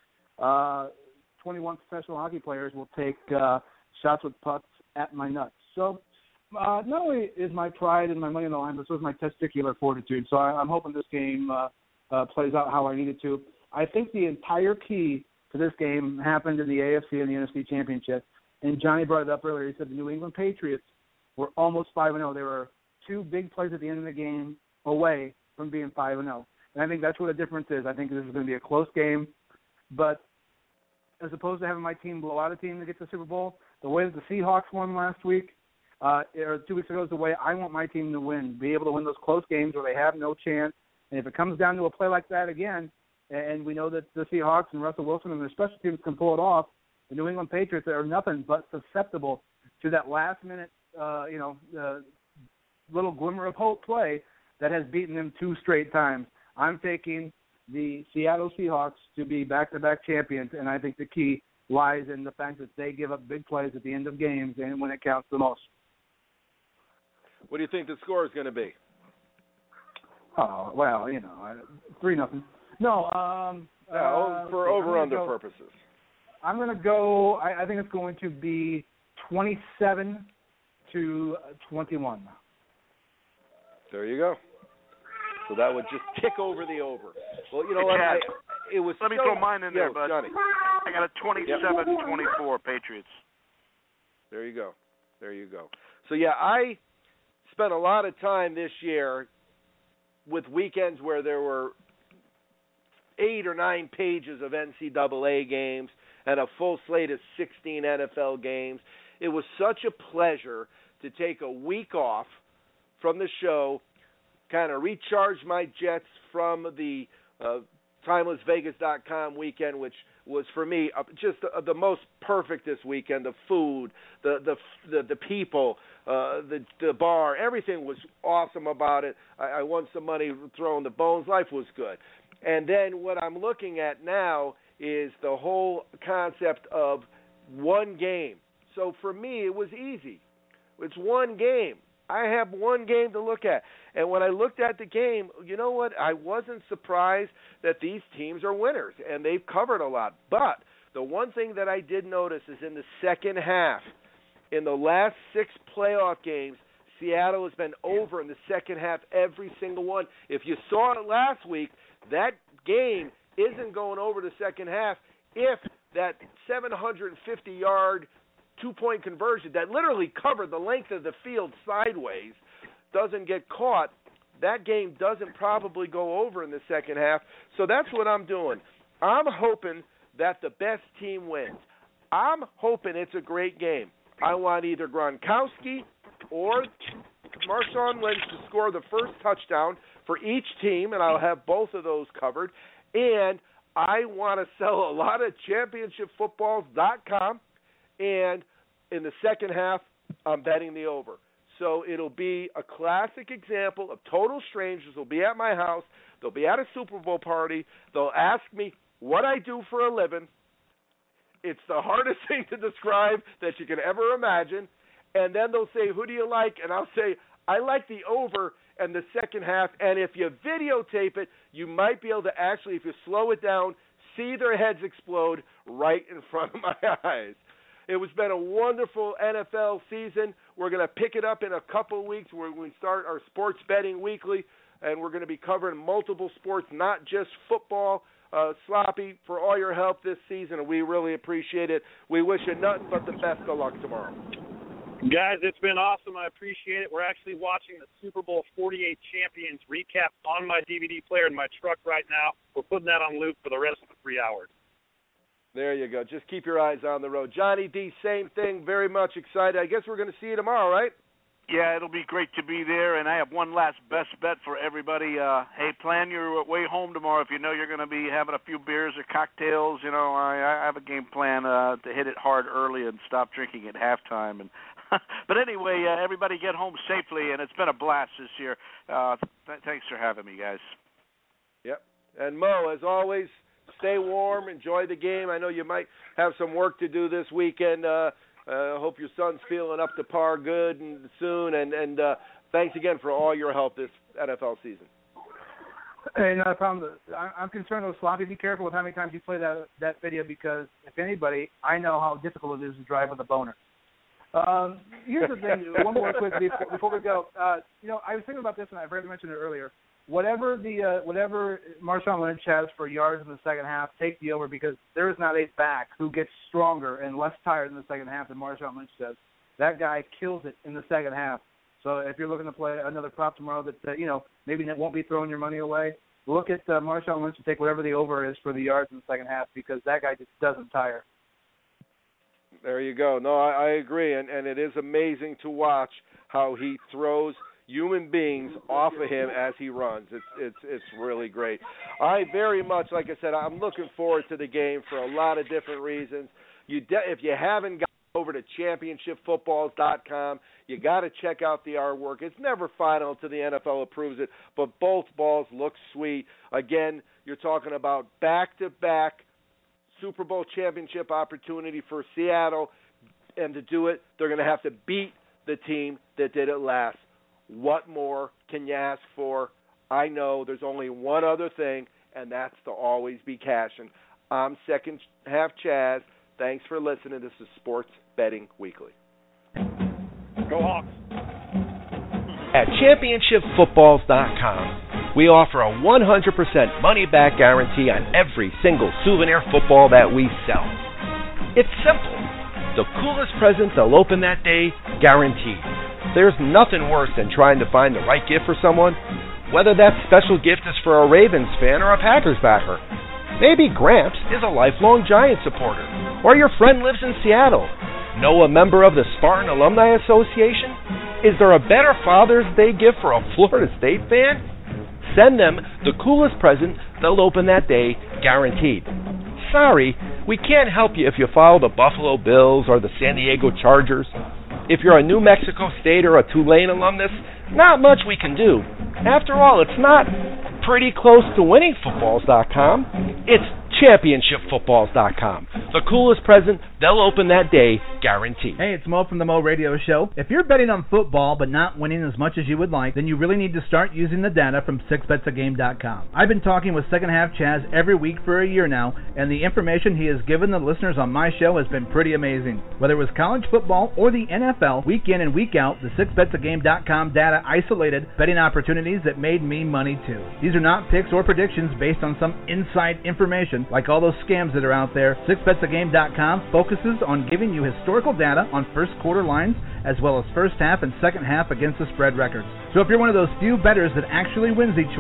21 professional hockey players will take shots with pucks at my nuts. So not only is my pride and my money on the line, but so is my testicular fortitude. So I'm hoping this game plays out how I need it to. I think the entire key to this game happened in the AFC and the NFC Championship. And Johnny brought it up earlier. He said the New England Patriots were almost 5-0. They were two big plays at the end of the game away from being 5-0. And I think that's what the difference is. I think this is going to be a close game. But as opposed to having my team blow out a team to get to the Super Bowl, the way that the Seahawks won last week, or 2 weeks ago, is the way I want my team to win, be able to win those close games where they have no chance. And if it comes down to a play like that again, and we know that the Seahawks and Russell Wilson and their special teams can pull it off, the New England Patriots are nothing but susceptible to that last-minute, little glimmer of hope play that has beaten them 2 straight times. I'm taking the Seattle Seahawks to be back-to-back champions, and I think the key lies in the fact that they give up big plays at the end of games and when it counts the most. What do you think the score is going to be? Oh, well, 3-0. No, for over-under purposes. I'm going to go, I think it's going to be 27-21. There you go. So that would just tick over the over. Well, you know what? It was. Let me throw mine in there, bud. Johnny. I got a 27-24 Patriots. There you go. So, yeah, I spent a lot of time this year with weekends where there were 8 or 9 pages of NCAA games and a full slate of 16 NFL games. It was such a pleasure to take a week off from the show, kind of recharge my jets from the TimelessVegas.com weekend, which was for me just the most perfect this weekend. The food, the people, the bar, everything was awesome about it. I won some money throwing the bones. Life was good. And then what I'm looking at now is the whole concept of one game. So for me, it was easy. It's one game. I have one game to look at. And when I looked at the game, you know what? I wasn't surprised that these teams are winners, and they've covered a lot. But the one thing that I did notice is in the second half, in the last 6 playoff games, Seattle has been over in the second half, every single one. If you saw it last week, that game isn't going over the second half if that 750-yard 2-point conversion that literally covered the length of the field sideways doesn't get caught. That game doesn't probably go over in the second half. So that's what I'm doing. I'm hoping that the best team wins. I'm hoping it's a great game. I want either Gronkowski or Marshawn Lynch to score the first touchdown for each team, and I'll have both of those covered. And I want to sell a lot of championshipfootballs.com, and in the second half, I'm betting the over. So it'll be a classic example of total strangers. They'll be at my house. They'll be at a Super Bowl party. They'll ask me what I do for a living. It's the hardest thing to describe that you can ever imagine. And then they'll say, who do you like? And I'll say, I like the over and the second half. And if you videotape it, you might be able to actually, if you slow it down, see their heads explode right in front of my eyes. It has been a wonderful NFL season. We're going to pick it up in a couple of weeks where we start our Sports Betting Weekly, and we're going to be covering multiple sports, not just football. Sloppy, for all your help this season, and we really appreciate it. We wish you nothing but the best of luck tomorrow. Guys, it's been awesome. I appreciate it. We're actually watching the Super Bowl 48 Champions recap on my DVD player in my truck right now. We're putting that on loop for the rest of the 3 hours. There you go. Just keep your eyes on the road. Johnny D, same thing. Very much excited. I guess we're going to see you tomorrow, right? Yeah, it'll be great to be there, and I have one last best bet for everybody. Hey, plan your way home tomorrow if you know you're going to be having a few beers or cocktails. You know, I have a game plan to hit it hard early and stop drinking at halftime. And but anyway, everybody get home safely, and it's been a blast this year. Thanks for having me, guys. Yep. And Mo, as always, stay warm, enjoy the game. I know you might have some work to do this weekend. Hope your son's feeling up to par good and soon. And thanks again for all your help this NFL season. Hey, not a problem. I'm concerned with Sloppy. Be careful with how many times you play that video because, if anybody, I know how difficult it is to drive with a boner. Here's the thing. One more quick before we go. I was thinking about this, and I've already mentioned it earlier. Whatever Marshawn Lynch has for yards in the second half, take the over because there is not a back who gets stronger and less tired in the second half than Marshawn Lynch does. That guy kills it in the second half. So if you're looking to play another prop tomorrow that maybe won't be throwing your money away, look at Marshawn Lynch and take whatever the over is for the yards in the second half because that guy just doesn't tire. There you go. No, I agree, and it is amazing to watch how he throws human beings off of him as he runs. It's really great. I very much, like I said, I'm looking forward to the game for a lot of different reasons. If you haven't got over to championshipfootballs.com, you got to check out the artwork. It's never final until the NFL approves it, but both balls look sweet. Again, you're talking about back-to-back Super Bowl championship opportunity for Seattle, and to do it, they're going to have to beat the team that did it last. What more can you ask for? I know there's only one other thing, and that's to always be cashing. I'm Second Half Chaz. Thanks for listening. This is Sports Betting Weekly. Go Hawks. At championshipfootballs.com, we offer a 100% money-back guarantee on every single souvenir football that we sell. It's simple. The coolest present they'll open that day, guaranteed. There's nothing worse than trying to find the right gift for someone, whether that special gift is for a Ravens fan or a Packers backer. Maybe Gramps is a lifelong Giants supporter, or your friend lives in Seattle. Know a member of the Spartan Alumni Association? Is there a better Father's Day gift for a Florida State fan? Send them the coolest present they'll open that day, guaranteed. Sorry, we can't help you if you follow the Buffalo Bills or the San Diego Chargers. If you're a New Mexico State or a Tulane alumnus, not much we can do. After all, it's not pretty close to winningfootballs.com. It's championshipfootballs.com. The coolest present they'll open that day, guaranteed. Hey, it's Mo from the Mo Radio Show. If you're betting on football but not winning as much as you would like, then you really need to start using the data from 6betsagame.com. I've been talking with Second Half Chaz every week for a year now, and the information he has given the listeners on my show has been pretty amazing. Whether it was college football or the NFL, week in and week out, the 6betsagame.com data isolated betting opportunities that made me money too. These are not picks or predictions based on some inside information like all those scams that are out there. 6betsagame.com focuses on giving you historical data on first quarter lines as well as first half and second half against the spread records. So if you're one of those few bettors that actually wins each week,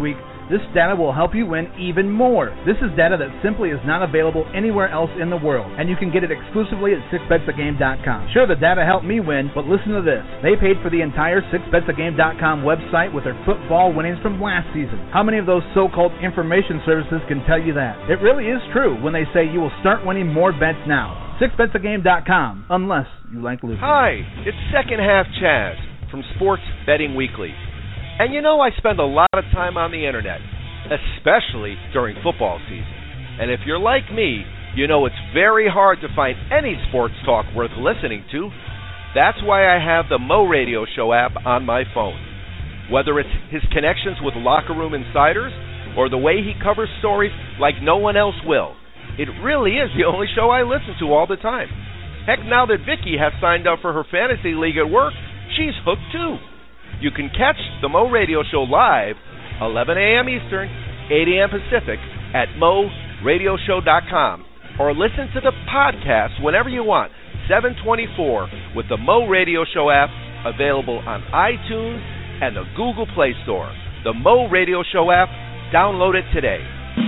This data will help you win even more. This is data that simply is not available anywhere else in the world, and you can get it exclusively at SixBetsAGame.com. Sure, the data helped me win, but listen to this. They paid for the entire SixBetsAGame.com website with their football winnings from last season. How many of those so-called information services can tell you that? It really is true when they say you will start winning more bets now. SixBetsAGame.com, unless you like losing. Hi, it's Second Half Chaz from Sports Betting Weekly. And you know I spend a lot of time on the internet, especially during football season. And if you're like me, you know it's very hard to find any sports talk worth listening to. That's why I have the Mo Radio Show app on my phone. Whether it's his connections with locker room insiders or the way he covers stories like no one else will, it really is the only show I listen to all the time. Heck, now that Vicky has signed up for her fantasy league at work, she's hooked too. You can catch the Mo Radio Show live, 11 a.m. Eastern, 8 a.m. Pacific, at MoRadioshow.com, or listen to the podcast whenever you want, 7/24, with the Mo Radio Show app, available on iTunes and the Google Play Store. The Mo Radio Show app, download it today.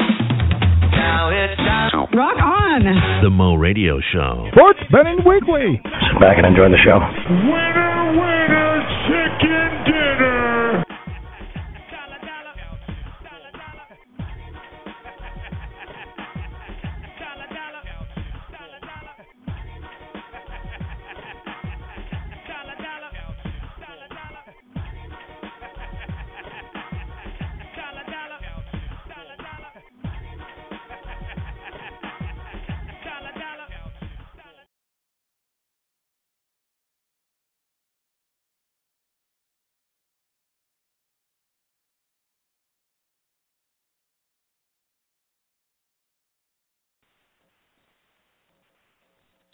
Rock on! The Mo Radio Show. Sports Betting Weekly. Sit back and enjoy the show. Winner, winner.